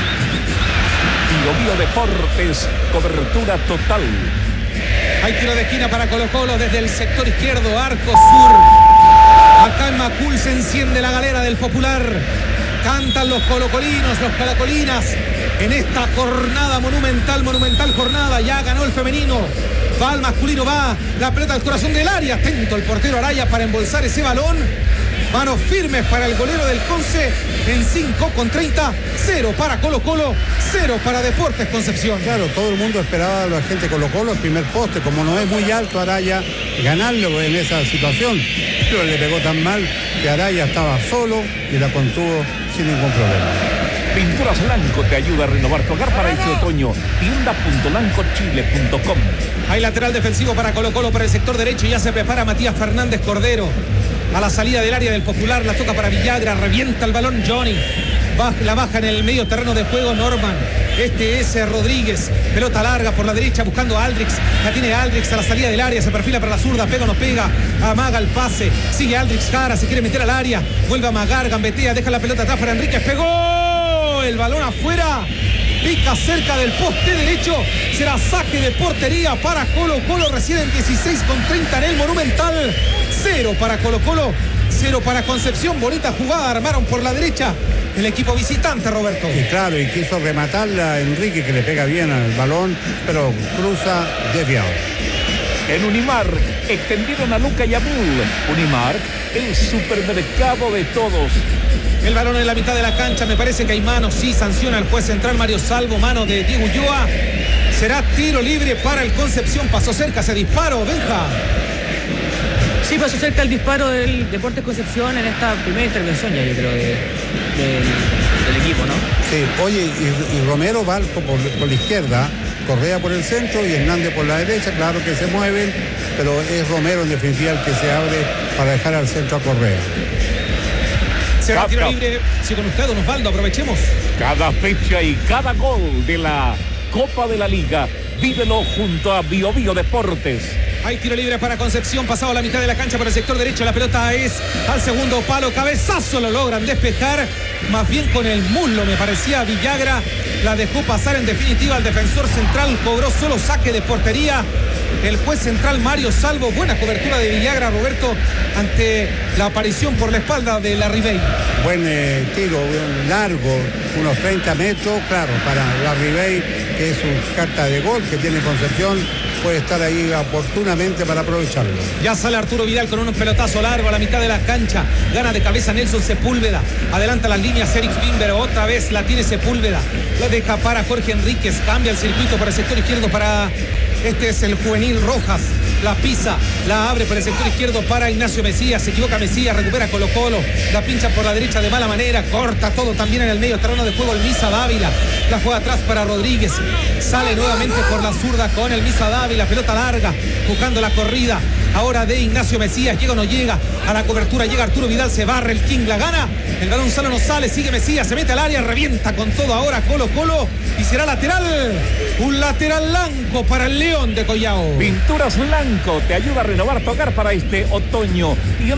Bio Deportes, cobertura total. Hay tiro de esquina para Colo-Colo desde el sector izquierdo, arco sur. Acá en Macul se enciende la galera del Popular. Cantan los colocolinos, los colocolinas en esta jornada monumental jornada. Ya ganó el femenino, va el masculino, va la pelota al corazón del área. Atento el portero Araya para embolsar ese balón. Manos firmes para el golero del Conce en 5:30. 0 para Colo-Colo, 0 para Deportes Concepción. Claro, todo el mundo esperaba a la gente Colo-Colo el primer poste. Como no es muy alto Araya, ganarlo en esa situación. Pero le pegó tan mal que Araya estaba solo y la contuvo sin ningún problema. Pinturas Blanco te ayuda a renovar tu hogar para este otoño. Tienda.lancochile.com. Hay lateral defensivo para Colo-Colo para el sector derecho y ya se prepara Matías Fernández Cordero. A la salida del área del Popular, la toca para Villagra, revienta el balón Johnny. La baja en el medio terreno de juego Norman. Este es Rodríguez. Pelota larga por la derecha buscando a Aldrix. La tiene Aldrix a la salida del área. Se perfila para la zurda. Pega o no pega. Amaga el pase. Sigue Aldrix Jara. Se quiere meter al área. Vuelve a amagar. Gambetea. Deja la pelota atrás para Enríquez. Pegó. El balón afuera. Pica cerca del poste derecho. Será saque de portería para Colo-Colo. Recién en 16:30 en el Monumental. 0 para Colo-Colo, 0 para Concepción. Bonita jugada armaron por la derecha el equipo visitante, Roberto. Y claro, y quiso rematarla Enrique, que le pega bien al balón, pero cruza desviado. En Unimark extendieron a Luca y a Mil. Unimark, el supermercado de todos. El balón en la mitad de la cancha, me parece que hay mano, sí, sanciona al juez central Mario Salvo, mano de Diego Ulloa. Será tiro libre para el Concepción. Pasó cerca ese disparo, Benja. Sí, pasó cerca el disparo del Deportes Concepción en esta primera intervención ya, yo creo, del equipo, ¿no? Sí, oye, y Romero va por la izquierda, Correa por el centro y Hernández por la derecha. Claro que se mueven, pero es Romero en definitiva el que se abre para dejar al centro a Correa. Será tiro libre, sí, con usted, don Osvaldo, aprovechemos. Cada fecha y cada gol de la Copa de la Liga, vívelo junto a Bio Deportes. Hay tiro libre para Concepción, pasado la mitad de la cancha por el sector derecho. La pelota es al segundo palo, cabezazo, lo logran despejar. Más bien con el muslo, me parecía Villagra. La dejó pasar en definitiva al defensor central. Cobró solo saque de portería el juez central Mario Salvo. Buena cobertura de Villagra, Roberto, ante la aparición por la espalda de Larribey. Buen tiro, largo, unos 30 metros. Claro, para Larribey, que es su carta de gol que tiene Concepción, puede estar ahí oportunamente para aprovecharlo. Ya sale Arturo Vidal con un pelotazo largo a la mitad de la cancha. Gana de cabeza Nelson Sepúlveda. Adelanta las líneas Eric Bimber. Otra vez la tiene Sepúlveda. La deja para Jorge Enríquez. Cambia el circuito por el sector izquierdo para... Este es el juvenil Rojas. La pisa, la abre por el sector izquierdo para Ignacio Mesías. Se equivoca Mesías, recupera Colo-Colo. La pincha por la derecha de mala manera. Corta todo también en el medio terreno de juego el Misa Dávila. La juega atrás para Rodríguez. Sale nuevamente por la zurda con el Misa Dávila. Pelota larga, buscando la corrida. Ahora de Ignacio Mesías. Llega o no llega a la cobertura. Llega Arturo Vidal, se barre el King, la gana. El balón solo no sale. Sigue Mesías, se mete al área, revienta con todo ahora Colo-Colo. Y será lateral. Un lateral blanco para el León de Collao. Pinturas Blanco te ayuda a renovar tu hogar para este otoño.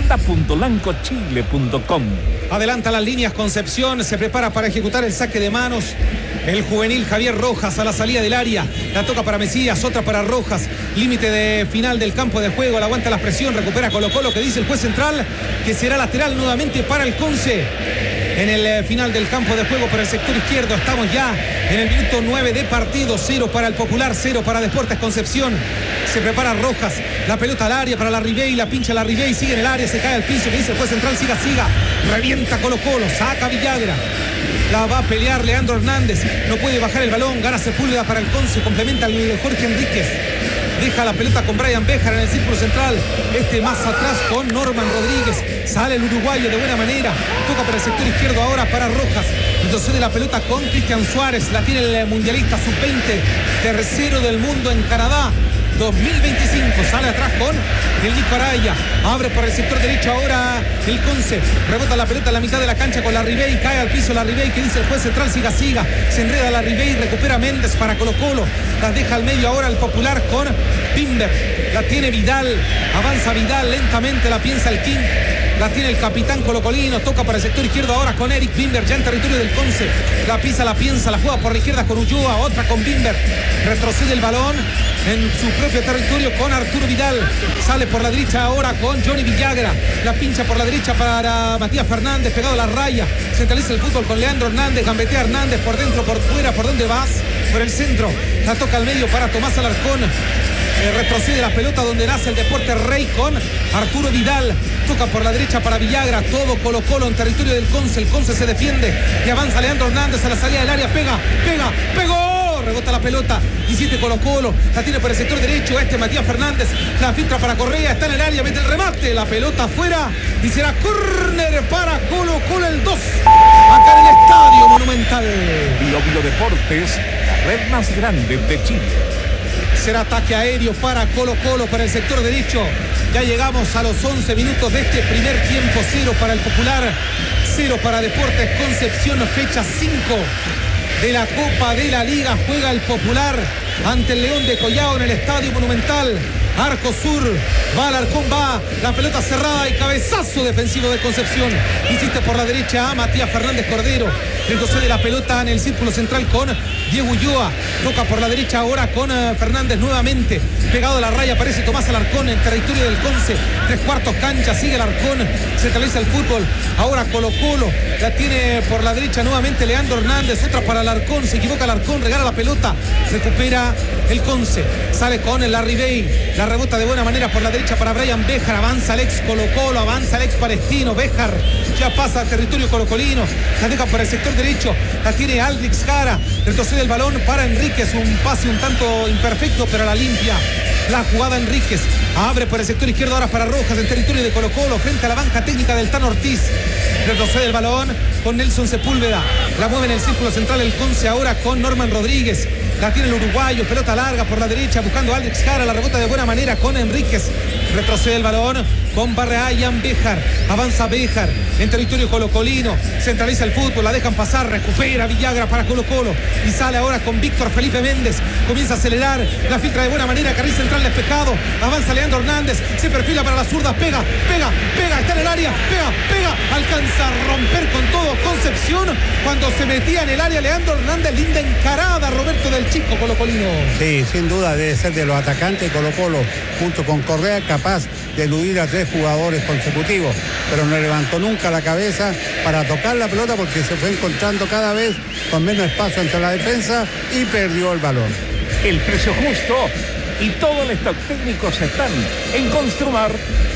Tienda.lancochile.com. Adelanta las líneas Concepción, se prepara para ejecutar el saque de manos. El juvenil Javier Rojas a la salida del área. La toca para Mesías, otra para Rojas. Límite de final del campo de juego. La aguanta la presión, recupera Colo-Colo, que dice el juez central que será lateral nuevamente para el Conce. En el final del campo de juego por el sector izquierdo. Estamos ya en el minuto 9 de partido. 0 para el Popular, 0 para Deportes Concepción. Se prepara Rojas, la pelota al área para Larribey, la pincha Larribey, sigue en el área, se cae al piso, que dice el juez central, siga, revienta Colo-Colo, saca Villagra, la va a pelear Leandro Hernández, no puede bajar el balón, gana Sepúlveda para el Conce, complementa el Jorge Enríquez, deja la pelota con Brian Béjar en el círculo central, más atrás con Norman Rodríguez, sale el uruguayo de buena manera, toca para el sector izquierdo ahora para Rojas, retrocede la pelota con Cristian Suárez, la tiene el mundialista sub-20, tercero del mundo en Canadá. 2025. Sale atrás con el Nico Araya. Abre por el sector derecho ahora el Conce. Rebota la pelota en la mitad de la cancha con la Ribey. Cae al piso la Ribey, que dice el juez central, siga. Se enreda la Ribey, recupera Méndez para Colo-Colo. La deja al medio ahora el Popular con Bimber. La tiene Vidal. Avanza Vidal lentamente, la piensa el King. La tiene el capitán colocolino, toca para el sector izquierdo ahora con Eric Bimber, ya en territorio del Conce. La pisa, la piensa, la juega por la izquierda con Ulloa, otra con Bimber. Retrocede el balón en su propio territorio con Arturo Vidal. Sale por la derecha ahora con Johnny Villagra. La pincha por la derecha para Matías Fernández, pegado a la raya. Centraliza el fútbol con Leandro Hernández, gambetea Hernández por dentro, por fuera, ¿por dónde vas? Por el centro. La toca al medio para Tomás Alarcón. Retrocede la pelota donde nace el Deporte Rey con Arturo Vidal. Toca por la derecha para Villagra. Todo Colo-Colo en territorio del Conce. El Conce se defiende y avanza Leandro Hernández a la salida del área. Pegó. Rebota la pelota. 17 Colo-Colo. La tiene por el sector derecho. Matías Fernández. La filtra para Correa. Está en el área. Mete el remate. La pelota afuera. Y será córner para Colo-Colo el 2. Acá en el Estadio Monumental. Bio Deportes, la red más grande de Chile. Será ataque aéreo para Colo-Colo por el sector derecho. Ya llegamos a los 11 minutos de este primer tiempo. 0 para el Popular, 0 para Deportes Concepción. Fecha 5 de la Copa de la Liga. Juega el Popular ante el León de Collao en el Estadio Monumental. Arco sur, va Alarcón, va la pelota cerrada y cabezazo defensivo de Concepción. Insiste por la derecha a Matías Fernández Cordero. Retrocede la pelota en el círculo central con Diego Ulloa. Toca por la derecha ahora con Fernández nuevamente. Pegado a la raya aparece Tomás Alarcón en territorio del Conce. 3/4 cancha, sigue Alarcón. Centraliza el fútbol. Ahora Colo-Colo. La tiene por la derecha nuevamente Leandro Hernández. Otra para Alarcón. Se equivoca Alarcón. Regala la pelota. Recupera el Conce. Sale con el Larribey. La rebota de buena manera por la derecha para Brian Béjar. Avanza el ex Colo-Colo. Avanza el ex palestino. Béjar ya pasa a territorio colocolino. La deja por el sector derecho. La tiene Aldrix Jara. Retrocede el balón para Enríquez. Un pase un tanto imperfecto, pero la limpia. La jugada Enríquez. Abre por el sector izquierdo ahora para Rojas en territorio de Colo-Colo. Frente a la banca técnica del Tano Ortiz. Retrocede el balón con Nelson Sepúlveda. La mueve en el círculo central el Conce ahora con Norman Rodríguez. La tiene el uruguayo, pelota larga por la derecha buscando a Aldrix Jara, la rebota de buena manera con Enríquez. Retrocede el balón con Brian Béjar. Avanza Béjar en territorio colocolino. Centraliza el fútbol, la dejan pasar, recupera Villagra para Colo-Colo. Y sale ahora con Víctor Felipe Méndez. Comienza a acelerar, la filtra de buena manera, carril central despejado. Avanza Leandro Hernández, se perfila para la zurda, pega, está en el área, pega. Alcanza a romper con todo Concepción cuando se metía en el área Leandro Hernández. Linda encarada, Roberto, del chico colocolino. Sí, sin duda debe ser de los atacantes de Colo-Colo, junto con Correa, capaz de eludir a 3 jugadores consecutivos, pero no levantó nunca la cabeza para tocar la pelota porque se fue encontrando cada vez con menos espacio entre la defensa y perdió el balón. El precio justo y todo el stock técnico están en Construmar.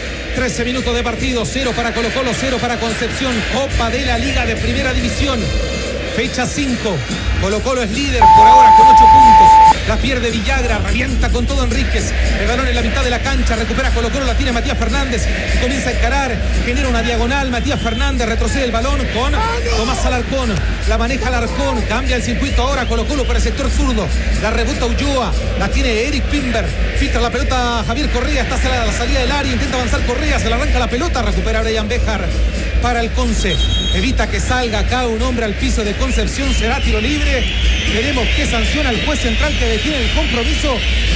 13 minutos de partido, 0 para Colo-Colo, 0 para Concepción. Copa de la Liga de Primera División. Fecha 5. Colo-Colo es líder por ahora con 8 puntos. La pierde Villagra, revienta con todo Enríquez. El balón en la mitad de la cancha, recupera Colo-Colo, la tiene Matías Fernández. Comienza a encarar, genera una diagonal. Matías Fernández retrocede el balón con Tomás Alarcón. La maneja Alarcón, cambia el circuito ahora Colo-Colo por el sector zurdo. La rebota Ulloa, la tiene Eric Pimber. Filtra la pelota Javier Correa, está a la salida del área, intenta avanzar Correa, se le arranca la pelota, recupera Brian Béjar para el Conce. Evita que salga acá un hombre al piso de Concepción, será tiro libre. Veremos qué sanciona el juez central que detiene el compromiso.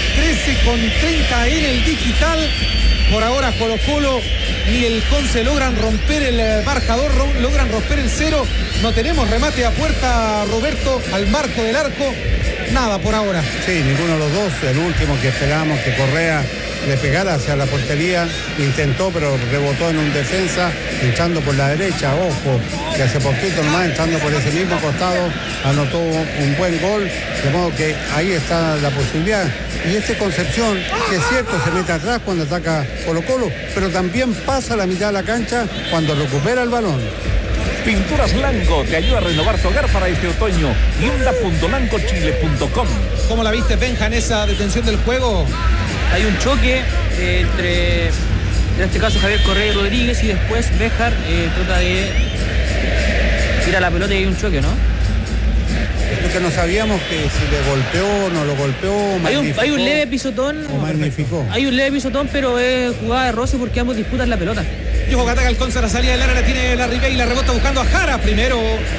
13:30 en el digital. Por ahora Colo-Colo ni el Conce logran romper el marcador, logran romper el 0. No tenemos remate a puerta, Roberto, al marco del arco. Nada por ahora. Sí, ninguno de los dos. El último que esperábamos que Correa le pegara hacia la portería, intentó, pero rebotó en un defensa, entrando por la derecha. Ojo, que hace poquito nomás, entrando por ese mismo costado, anotó un buen gol, de modo que ahí está la posibilidad. Y Concepción, que es cierto, se mete atrás cuando ataca Colo-Colo, pero también pasa la mitad de la cancha cuando recupera el balón. Pinturas Lanco te ayuda a renovar tu hogar para este otoño. Tienda.lancochile.com. ¿Cómo la viste, Benja, en esa detención del juego? Hay un choque entre, en este caso, Javier Correa y Rodríguez, y después Béjar trata de ir a la pelota y hay un choque, ¿no? Porque no sabíamos que si le golpeó, no lo golpeó, hay un leve pisotón. O magnificó. Hay un leve pisotón, pero es jugada de roce porque ambos disputan la pelota. Y ojo que ataca el Conce a la salida del área, la tiene la Ribey, la rebota buscando a Jara. Primero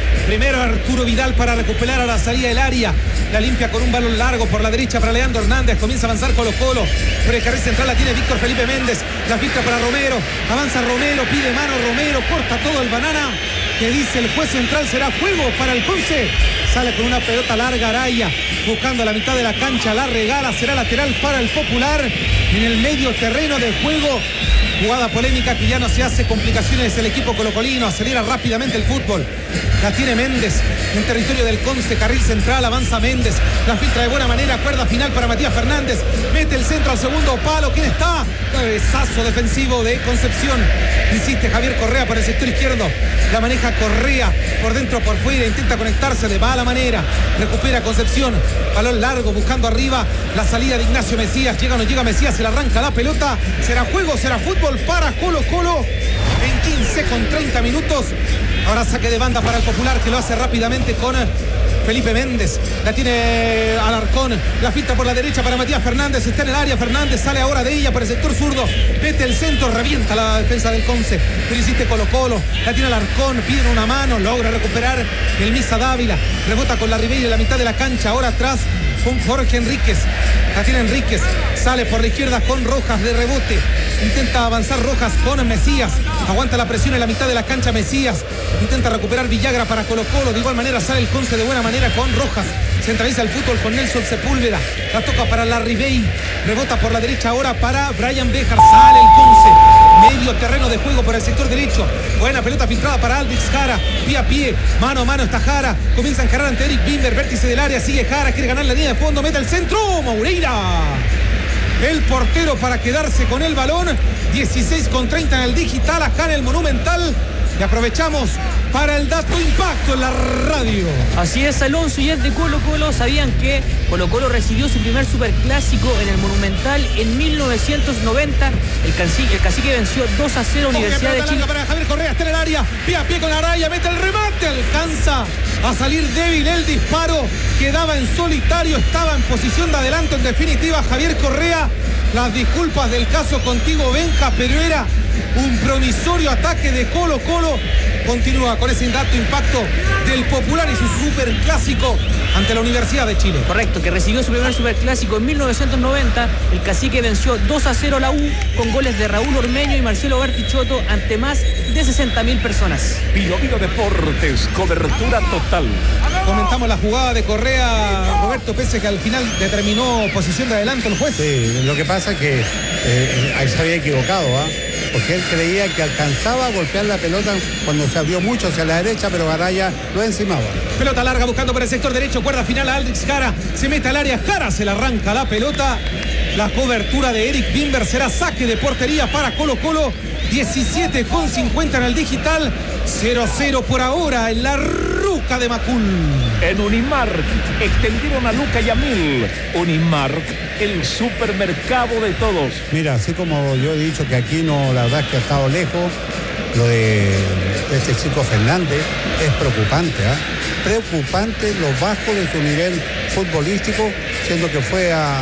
Arturo Vidal para recuperar a la salida del área. La limpia con un balón largo por la derecha para Leandro Hernández. Comienza a avanzar Colo-Colo. Por el carril central la tiene Víctor Felipe Méndez. La filtra para Romero. Avanza Romero, pide mano Romero, corta todo el banana. Que dice el juez central, será juego para el Conce. Sale con una pelota larga Araya, buscando la mitad de la cancha, la regala, será lateral para el Popular en el medio terreno del juego. Jugada polémica que ya no se hace, complicaciones el equipo colocolino, acelera rápidamente el fútbol. La tiene Méndez en territorio del Conce, carril central, avanza Méndez, la filtra de buena manera, cuerda final para Matías Fernández, mete el centro al segundo palo, ¿quién está? Cabezazo defensivo de Concepción, insiste Javier Correa por el sector izquierdo, la maneja Correa por dentro, por fuera, intenta conectarse de mala manera, recupera Concepción, balón largo, buscando arriba la salida de Ignacio Mesías, llega o no llega Mesías, se le arranca la pelota, será juego, será fútbol para Colo-Colo en 15 con 30 minutos. Ahora saque de banda para el Popular, que lo hace rápidamente con Felipe Méndez. La tiene Alarcón, la filtra por la derecha para Matías Fernández, está en el área, Fernández sale ahora de ella por el sector zurdo, mete el centro, revienta la defensa del Conce, pero hiciste Colo-Colo, la tiene Alarcón, piden una mano, logra recuperar el Misa Dávila, rebota con la Ribeira en la mitad de la cancha, ahora atrás con Jorge Enríquez, la tiene Enríquez, sale por la izquierda con Rojas de rebote, intenta avanzar Rojas con Mesías, aguanta la presión en la mitad de la cancha Mesías, intenta recuperar Villagra para Colo-Colo, de igual manera sale el Conce de buena manera con Rojas, centraliza el fútbol con Nelson Sepúlveda, la toca para la Ribey, rebota por la derecha ahora para Brian Béjar, sale el Conce, medio terreno de juego por el sector derecho, buena pelota filtrada para Aldrich Jara, pie a pie, mano a mano está Jara, comienza a encarar ante Eric Bimber, vértice del área, sigue Jara, quiere ganar la línea de fondo, mete el centro, Moreira, el portero para quedarse con el balón, 16 con 30 en el digital, acá en el Monumental, y aprovechamos para el dato impacto en la radio. Así es, Alonso, y es de Colo-Colo. ¿Sabían que Colo-Colo recibió su primer superclásico en el Monumental en 1990? El cacique venció 2-0 Universidad de Chile. Para Javier Correa, está en el área, pie a pie con la Araya, mete el remate, alcanza a salir débil el disparo, quedaba en solitario, estaba en posición de adelanto en definitiva Javier Correa. Las disculpas del caso contigo, Benja, pero era un promisorio ataque de Colo-Colo. Continúa con ese dato impacto del Popular y su superclásico ante la Universidad de Chile. Correcto, que recibió su primer superclásico en 1990. El cacique venció 2-0 a la U con goles de Raúl Ormeño y Marcelo Bartichotto ante más de 60.000 personas. Bio Deportes, cobertura total. Comentamos la jugada de Correa, Roberto, pese que al final determinó posición de adelanto el juez. Sí, lo que pasa es que ahí se había equivocado, porque él creía que alcanzaba a golpear la pelota cuando se abrió mucho hacia la derecha, pero Araya lo encimaba. Pelota larga buscando por el sector derecho, cuerda final a Aldrich Jara, se mete al área, Jara se le arranca la pelota. La cobertura de Eric Bimber será saque de portería para Colo-Colo, 17 con 50 en el digital, 0-0 por ahora en la Ruca de Macul. En Unimark extendieron a Luca Yamil. Unimark, el supermercado de todos. Mira, así como yo he dicho que aquí no, la verdad es que ha estado lejos, lo de este chico Fernández es preocupante, preocupante lo bajo de su nivel futbolístico, siendo que fue a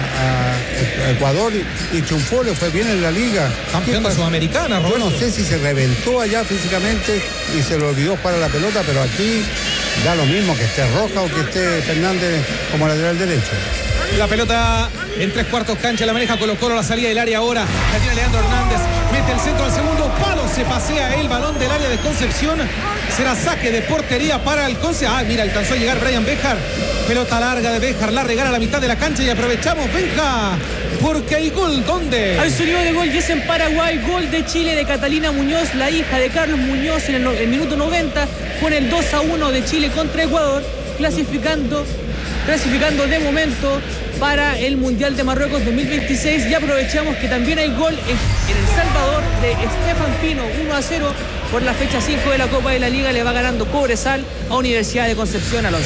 Ecuador y triunfó, le fue bien en la liga. Campeón de Sudamericana, Roberto. Yo no sé si se reventó allá físicamente y se le olvidó jugar a la pelota, pero aquí da lo mismo que esté Roja o que esté Fernández como lateral derecho. La pelota en 3/4 cancha, la maneja Colo-Colo, la salida del área ahora, la tiene Leandro Hernández, mete el centro al segundo palo, se pasea el balón del área de Concepción, será saque de portería para el Conce. Mira, alcanzó a llegar Brian Béjar, pelota larga de Béjar, la regala a la mitad de la cancha y aprovechamos, Benja, porque hay gol, ¿dónde? Hay sonido de gol y es en Paraguay, gol de Chile de Catalina Muñoz, la hija de Carlos Muñoz en el minuto 90, con el 2-1 de Chile contra Ecuador, clasificando de momento para el Mundial de Marruecos 2026. Y aprovechamos que también hay gol en El Salvador de Estefan Pino, 1-0 por la fecha 5 de la Copa de la Liga. Le va ganando Cobresal a Universidad de Concepción, Alonso.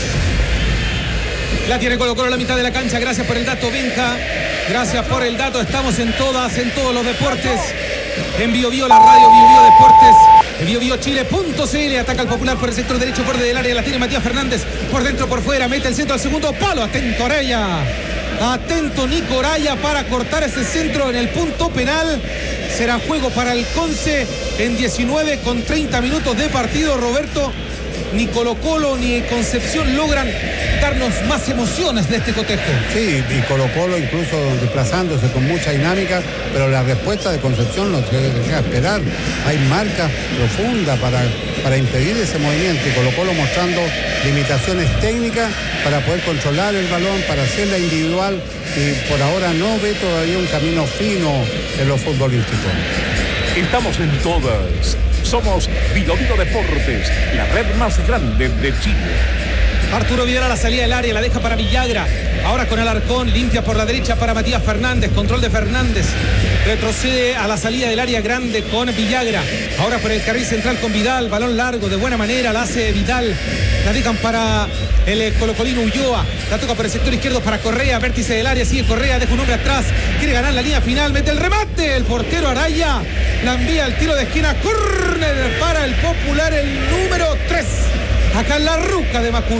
La tiene Colo-Colo a la mitad de la cancha. Gracias por el dato, Benja. Gracias por el dato. Estamos en todos los deportes. En Bio la radio Bio Deportes. BioBioChile.cl. Ataca al Popular por el sector derecho, borde del área. La tiene Matías Fernández. Por dentro, por fuera. Mete el centro al segundo palo. Atento Araya. Atento Nico Araya para cortar ese centro en el punto penal. Será juego para el Conce en 19 con 30 minutos de partido. Roberto, ni Colo-Colo ni Concepción logran darnos más emociones de este cotejo. Sí, y Colo-Colo incluso desplazándose con mucha dinámica, pero la respuesta de Concepción no se deja esperar. Hay marcas profundas para impedir ese movimiento, y Colo-Colo mostrando limitaciones técnicas para poder controlar el balón, para hacerla individual, y por ahora no ve todavía un camino fino en lo futbolístico. Estamos en todas. Somos BioBio Deportes, la red más grande de Chile. Arturo Vidal a la salida del área, la deja para Villagra. Ahora con Alarcón, limpia por la derecha para Matías Fernández. Control de Fernández. Retrocede a la salida del área grande con Villagra. Ahora por el carril central con Vidal. Balón largo, de buena manera, la hace Vidal. La dejan para el colocolino Ulloa. La toca por el sector izquierdo para Correa. Vértice del área, sigue Correa, deja un hombre atrás. Quiere ganar la línea final, mete el remate. El portero Araya la envía al tiro de esquina. Córner para el Popular, el número 3. Acá en la ruca de Macul.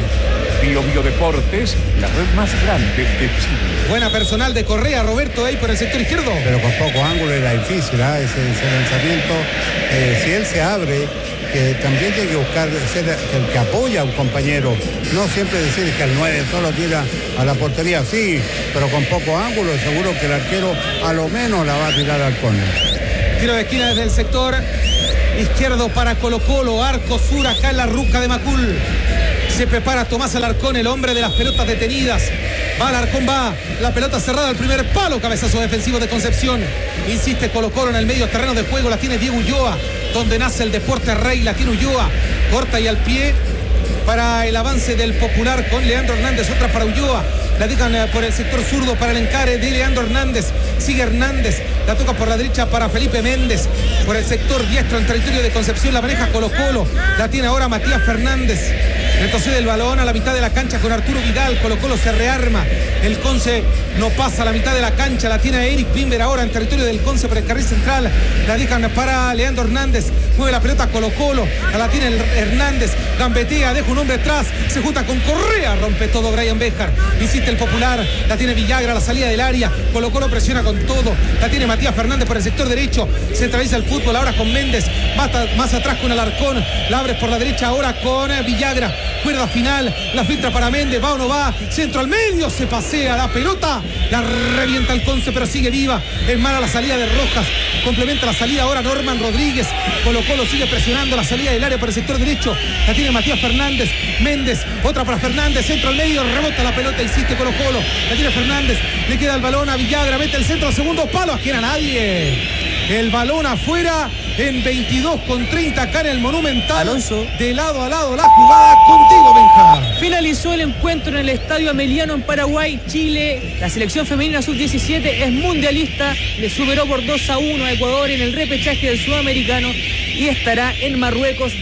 BioBio Deportes, la red más grande de Chile. Buena personal de Correa, Roberto, ahí por el sector izquierdo. Pero con poco ángulo era difícil, ese lanzamiento. Si él se abre, que también tiene que buscar ser el que apoya a un compañero. No siempre decir que el 9 solo tira a la portería. Sí, pero con poco ángulo, seguro que el arquero a lo menos la va a tirar al córner. Tiro de esquina desde el sector izquierdo para Colo-Colo. Arco sur acá en la ruca de Macul. Se prepara Tomás Alarcón, el hombre de las pelotas detenidas. Va Alarcón, va. La pelota cerrada al primer palo. Cabezazo defensivo de Concepción. Insiste Colo-Colo en el medio terreno de juego. La tiene Diego Ulloa. Donde nace el deporte rey. La tiene Ulloa. Corta y al pie para el avance del Popular con Leandro Hernández. Otra para Ulloa. La dejan por el sector zurdo para el encare de Leandro Hernández. Sigue Hernández. La toca por la derecha para Felipe Méndez. Por el sector diestro en territorio de Concepción la maneja Colo-Colo. La tiene ahora Matías Fernández. Retrocede el balón a la mitad de la cancha con Arturo Vidal. Colo-Colo se rearma. El Conce no pasa a la mitad de la cancha. La tiene Eric Bimber ahora en territorio del Conce por el carril central. La dejan para Leandro Hernández. Mueve la pelota Colo-Colo. La tiene Hernández. Gambetea, deja un hombre atrás. Se junta con Correa. Rompe todo Brian Béjar. Insiste el Popular. La tiene Villagra a la salida del área. Colo-Colo presiona con todo. La tiene Matías Fernández por el sector derecho. Centraliza el fútbol ahora con Méndez. Más atrás con Alarcón. La abre por la derecha ahora con Villagra. Cuerda final. La filtra para Méndez. ¿Va o no va? Centro al medio. Se pasea la pelota. La revienta el Conce, pero sigue viva. Es mala la salida de Rojas. Complementa la salida ahora Norman Rodríguez. Colo-Colo sigue presionando la salida del área por el sector derecho. La tiene Matías Fernández. Méndez. Otra para Fernández. Centro al medio. Rebota la pelota. Insiste Colo-Colo. La tiene Fernández. Le queda el balón a Villagra. Mete el centro al segundo palo. Aquí era nadie. El balón afuera en 22 con 30 acá en el Monumental. Alonso. De lado a lado la jugada contigo, Benja. Finalizó el encuentro en el Estadio Ameliano en Paraguay, Chile. La selección femenina sub-17 es mundialista. Le superó por 2-1 a Ecuador en el repechaje del Sudamericano y estará en Marruecos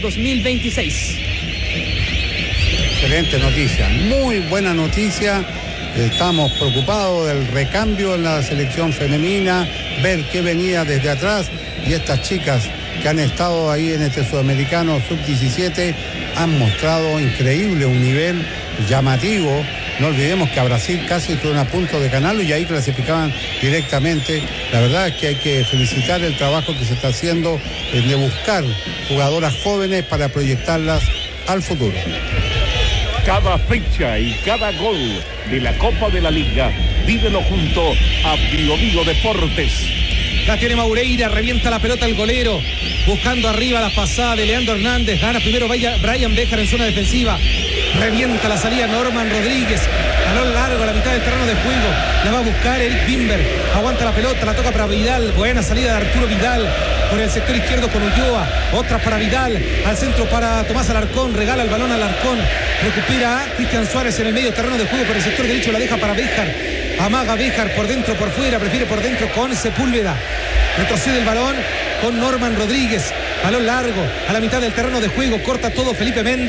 2026. Excelente noticia, muy buena noticia. Estamos preocupados del recambio en la selección femenina, ver qué venía desde atrás, y estas chicas que han estado ahí en este sudamericano sub-17 han mostrado increíble, un nivel llamativo. No olvidemos que a Brasil casi estuvieron a punto de ganarlo y ahí clasificaban directamente. La verdad es que hay que felicitar el trabajo que se está haciendo de buscar jugadoras jóvenes para proyectarlas al futuro. Cada fecha y cada gol de la Copa de la Liga, vívelo junto a BioBio Deportes. La tiene Maureira, revienta la pelota el golero, buscando arriba la pasada de Leandro Hernández. Gana primero Brian Béjar en zona defensiva. Revienta la salida Norman Rodríguez. Balón largo a la mitad del terreno de juego. La va a buscar Eric Bimber. Aguanta la pelota, la toca para Vidal. Buena salida de Arturo Vidal. Por el sector izquierdo con Ulloa. Otra para Vidal. Al centro para Tomás Alarcón. Regala el balón a Alarcón. Recupera a Cristian Suárez en el medio terreno de juego. Por el sector derecho la deja para Béjar. Amaga Béjar por dentro, por fuera. Prefiere por dentro con Sepúlveda. Retrocede el balón con Norman Rodríguez. Balón largo a la mitad del terreno de juego. Corta todo Felipe Méndez.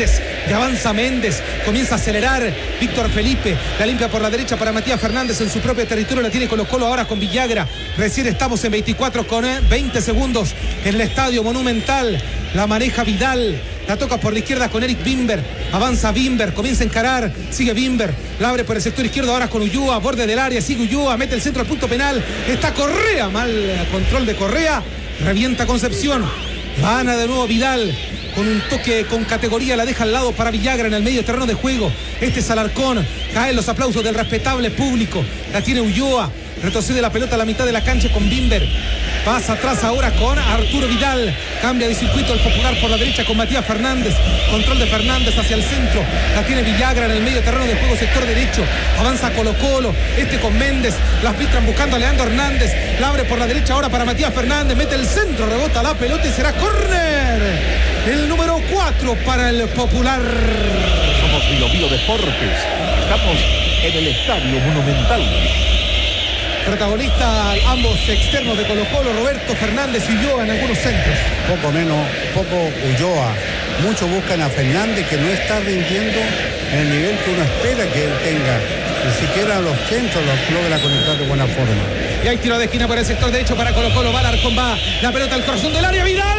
Y avanza Méndez, comienza a acelerar Víctor Felipe, la limpia por la derecha para Matías Fernández en su propio territorio, la tiene Colo-Colo ahora con Villagra. Recién estamos en 24 con 20 segundos en el Estadio Monumental. La maneja Vidal, la toca por la izquierda con Eric Bimber, avanza Bimber, comienza a encarar, sigue Bimber, la abre por el sector izquierdo ahora con Ulloa, borde del área, sigue Ulloa, mete el centro al punto penal, está Correa, mal control de Correa, revienta Concepción, gana de nuevo Vidal, con un toque con categoría, la deja al lado para Villagra en el medio terreno de juego. Este es Alarcón, caen los aplausos del respetable público, la tiene Ulloa, retrocede la pelota a la mitad de la cancha con Bimber, pasa atrás ahora con Arturo Vidal, cambia de circuito el Popular por la derecha con Matías Fernández, control de Fernández hacia el centro, la tiene Villagra en el medio terreno de juego, sector derecho, avanza Colo-Colo, este con Méndez, las filtran buscando a Leandro Hernández, la abre por la derecha ahora para Matías Fernández, mete el centro, rebota la pelota y será córner. El número 4 para el Popular. Somos Bio Deportes. Estamos en el Estadio Monumental. Protagonista ambos externos de Colo-Colo, Roberto Fernández y Ulloa en algunos centros. Poco Ulloa. Muchos buscan a Fernández, que no está rindiendo en el nivel que uno espera que él tenga. Ni siquiera los centros los logra conectar de buena forma. Y hay tiro de esquina por el sector derecho para Colo-Colo. Va Alarcón, va la pelota al corazón del área. Vidal.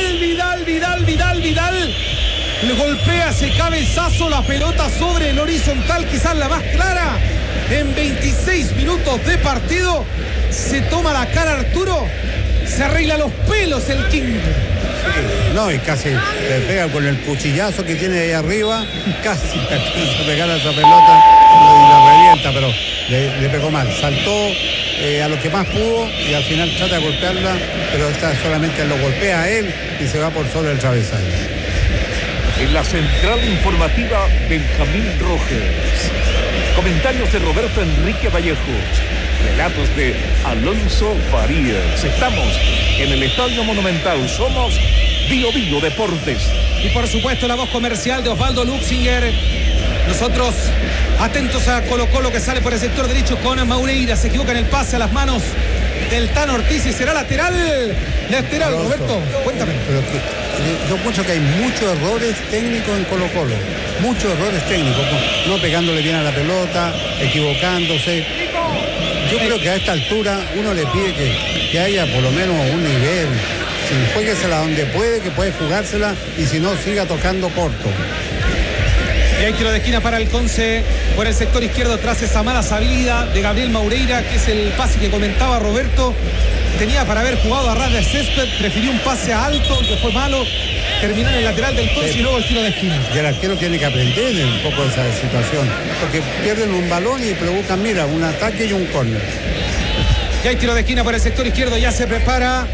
Le golpea ese cabezazo, la pelota sobre el horizontal, quizás la más clara. En 26 minutos de partido se toma la cara Arturo, se arregla los pelos el King. Sí, no, y casi le pega con el cuchillazo que tiene ahí arriba, casi le pegara esa pelota y la revienta, pero le pegó mal, saltó a lo que más pudo y al final trata de golpearla, pero esta solamente lo golpea a él y se va por sobre el travesaño. En la central informativa, Benjamín Rojas. Comentarios de Roberto Enrique Vallejos. Relatos de Alonso Farías. Estamos en el Estadio Monumental. Somos Bio Deportes. Y por supuesto la voz comercial de Osvaldo Luxinger. Nosotros atentos a Colo-Colo que sale por el sector derecho con Maureira. Se equivoca en el pase a las manos del Tano Ortiz y será lateral. Lateral, Roberto, cuéntame. Pero yo encuentro que hay muchos errores técnicos en Colo-Colo. Muchos errores técnicos. No pegándole bien a la pelota, equivocándose. Yo creo que a esta altura uno le pide que haya por lo menos un nivel. Si juéguesela donde puede, que puede jugársela, y si no, siga tocando corto. Y hay tiro de esquina para el Conce por el sector izquierdo tras esa mala salida de Gabriel Maureira, que es el pase que comentaba Roberto. Tenía para haber jugado a ras de césped, prefirió un pase alto, que fue malo. Terminó en el lateral del Conce y luego el tiro de esquina. Y el arquero tiene que aprender un poco de esa situación, porque pierden un balón y provocan, mira, un ataque y un córner. Y hay tiro de esquina por el sector izquierdo, ya se prepara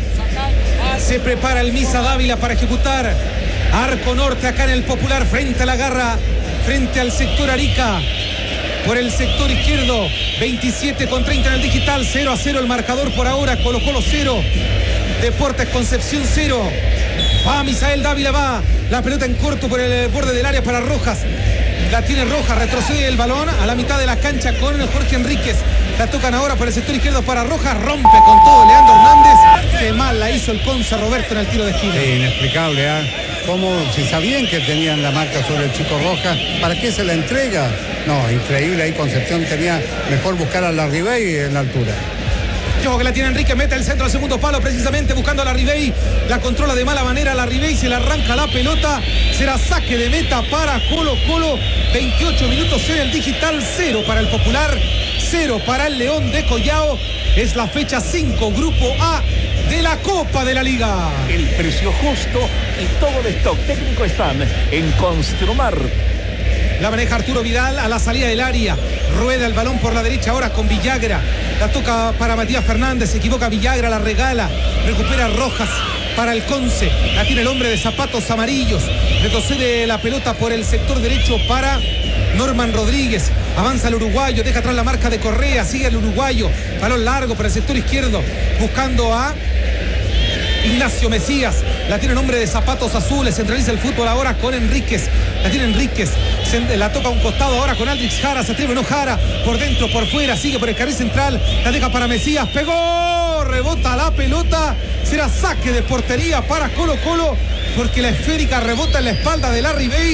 el Misa Dávila para ejecutar. Arco norte acá en el Popular, frente a la garra, frente al sector Arica. Por el sector izquierdo, 27:30 en el digital, 0-0 el marcador por ahora. Colo-Colo 0, Deportes Concepción 0. Va Misael Dávila, va la pelota en corto por el borde del área para Rojas. La tiene Rojas, retrocede el balón a la mitad de la cancha con Jorge Enríquez. La tocan ahora por el sector izquierdo para Rojas, rompe con todo Leandro Hernández. Qué mal la hizo el Conce Roberto en el tiro de esquina. Sí, inexplicable, Como si sabían que tenían la marca sobre el chico Rojas, ¿para qué se la entrega? No, increíble, ahí Concepción tenía mejor buscar a Larribey en la altura. Yo que la tiene Enrique, mete el centro al segundo palo, precisamente buscando a Larribey, la controla de mala manera Larribey, se le arranca la pelota, será saque de meta para Colo-Colo. 28 minutos en el digital, 0 para el Popular, 0 para el León de Collao. Es la fecha 5, Grupo A de la Copa de la Liga. El precio justo y todo el stock técnico están en Construmart. La maneja Arturo Vidal a la salida del área. Rueda el balón por la derecha ahora con Villagra. La toca para Matías Fernández. Se equivoca Villagra, la regala. Recupera Rojas para el Conce. La tiene el hombre de zapatos amarillos. Retrocede la pelota por el sector derecho para Norman Rodríguez. Avanza el uruguayo. Deja atrás la marca de Correa. Sigue el uruguayo. Balón largo por el sector izquierdo. Buscando a Ignacio Mesías, la tiene el hombre de zapatos azules, centraliza el fútbol ahora con Enríquez, la tiene Enríquez, la toca a un costado ahora con Aldrich Jara, se atreve no Jara, por dentro, por fuera, sigue por el carril central, la deja para Mesías, pegó, rebota la pelota, será saque de portería para Colo-Colo, porque la esférica rebota en la espalda de Larribey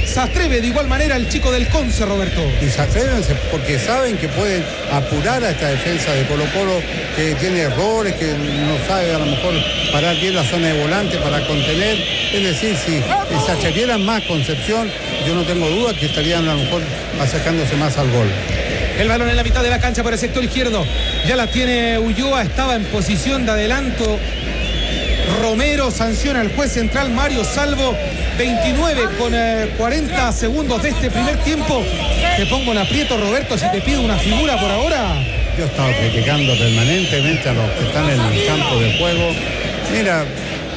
Se atreve de igual manera el chico del Conce, Roberto. Y se atreven porque saben que pueden apurar a esta defensa de Colo-Colo, que tiene errores, que no sabe a lo mejor parar bien la zona de volante para contener. Es decir, si se atrevieran más Concepción, yo no tengo duda que estarían a lo mejor acercándose más al gol. El balón en la mitad de la cancha por el sector izquierdo. Ya la tiene Ulloa, estaba en posición de adelanto. Romero sanciona al juez central Mario Salvo. 29 con 40 segundos de este primer tiempo. Te pongo en aprieto, Roberto, si te pido una figura por ahora. Yo he estado criticando permanentemente a los que están en el campo de juego. Mira,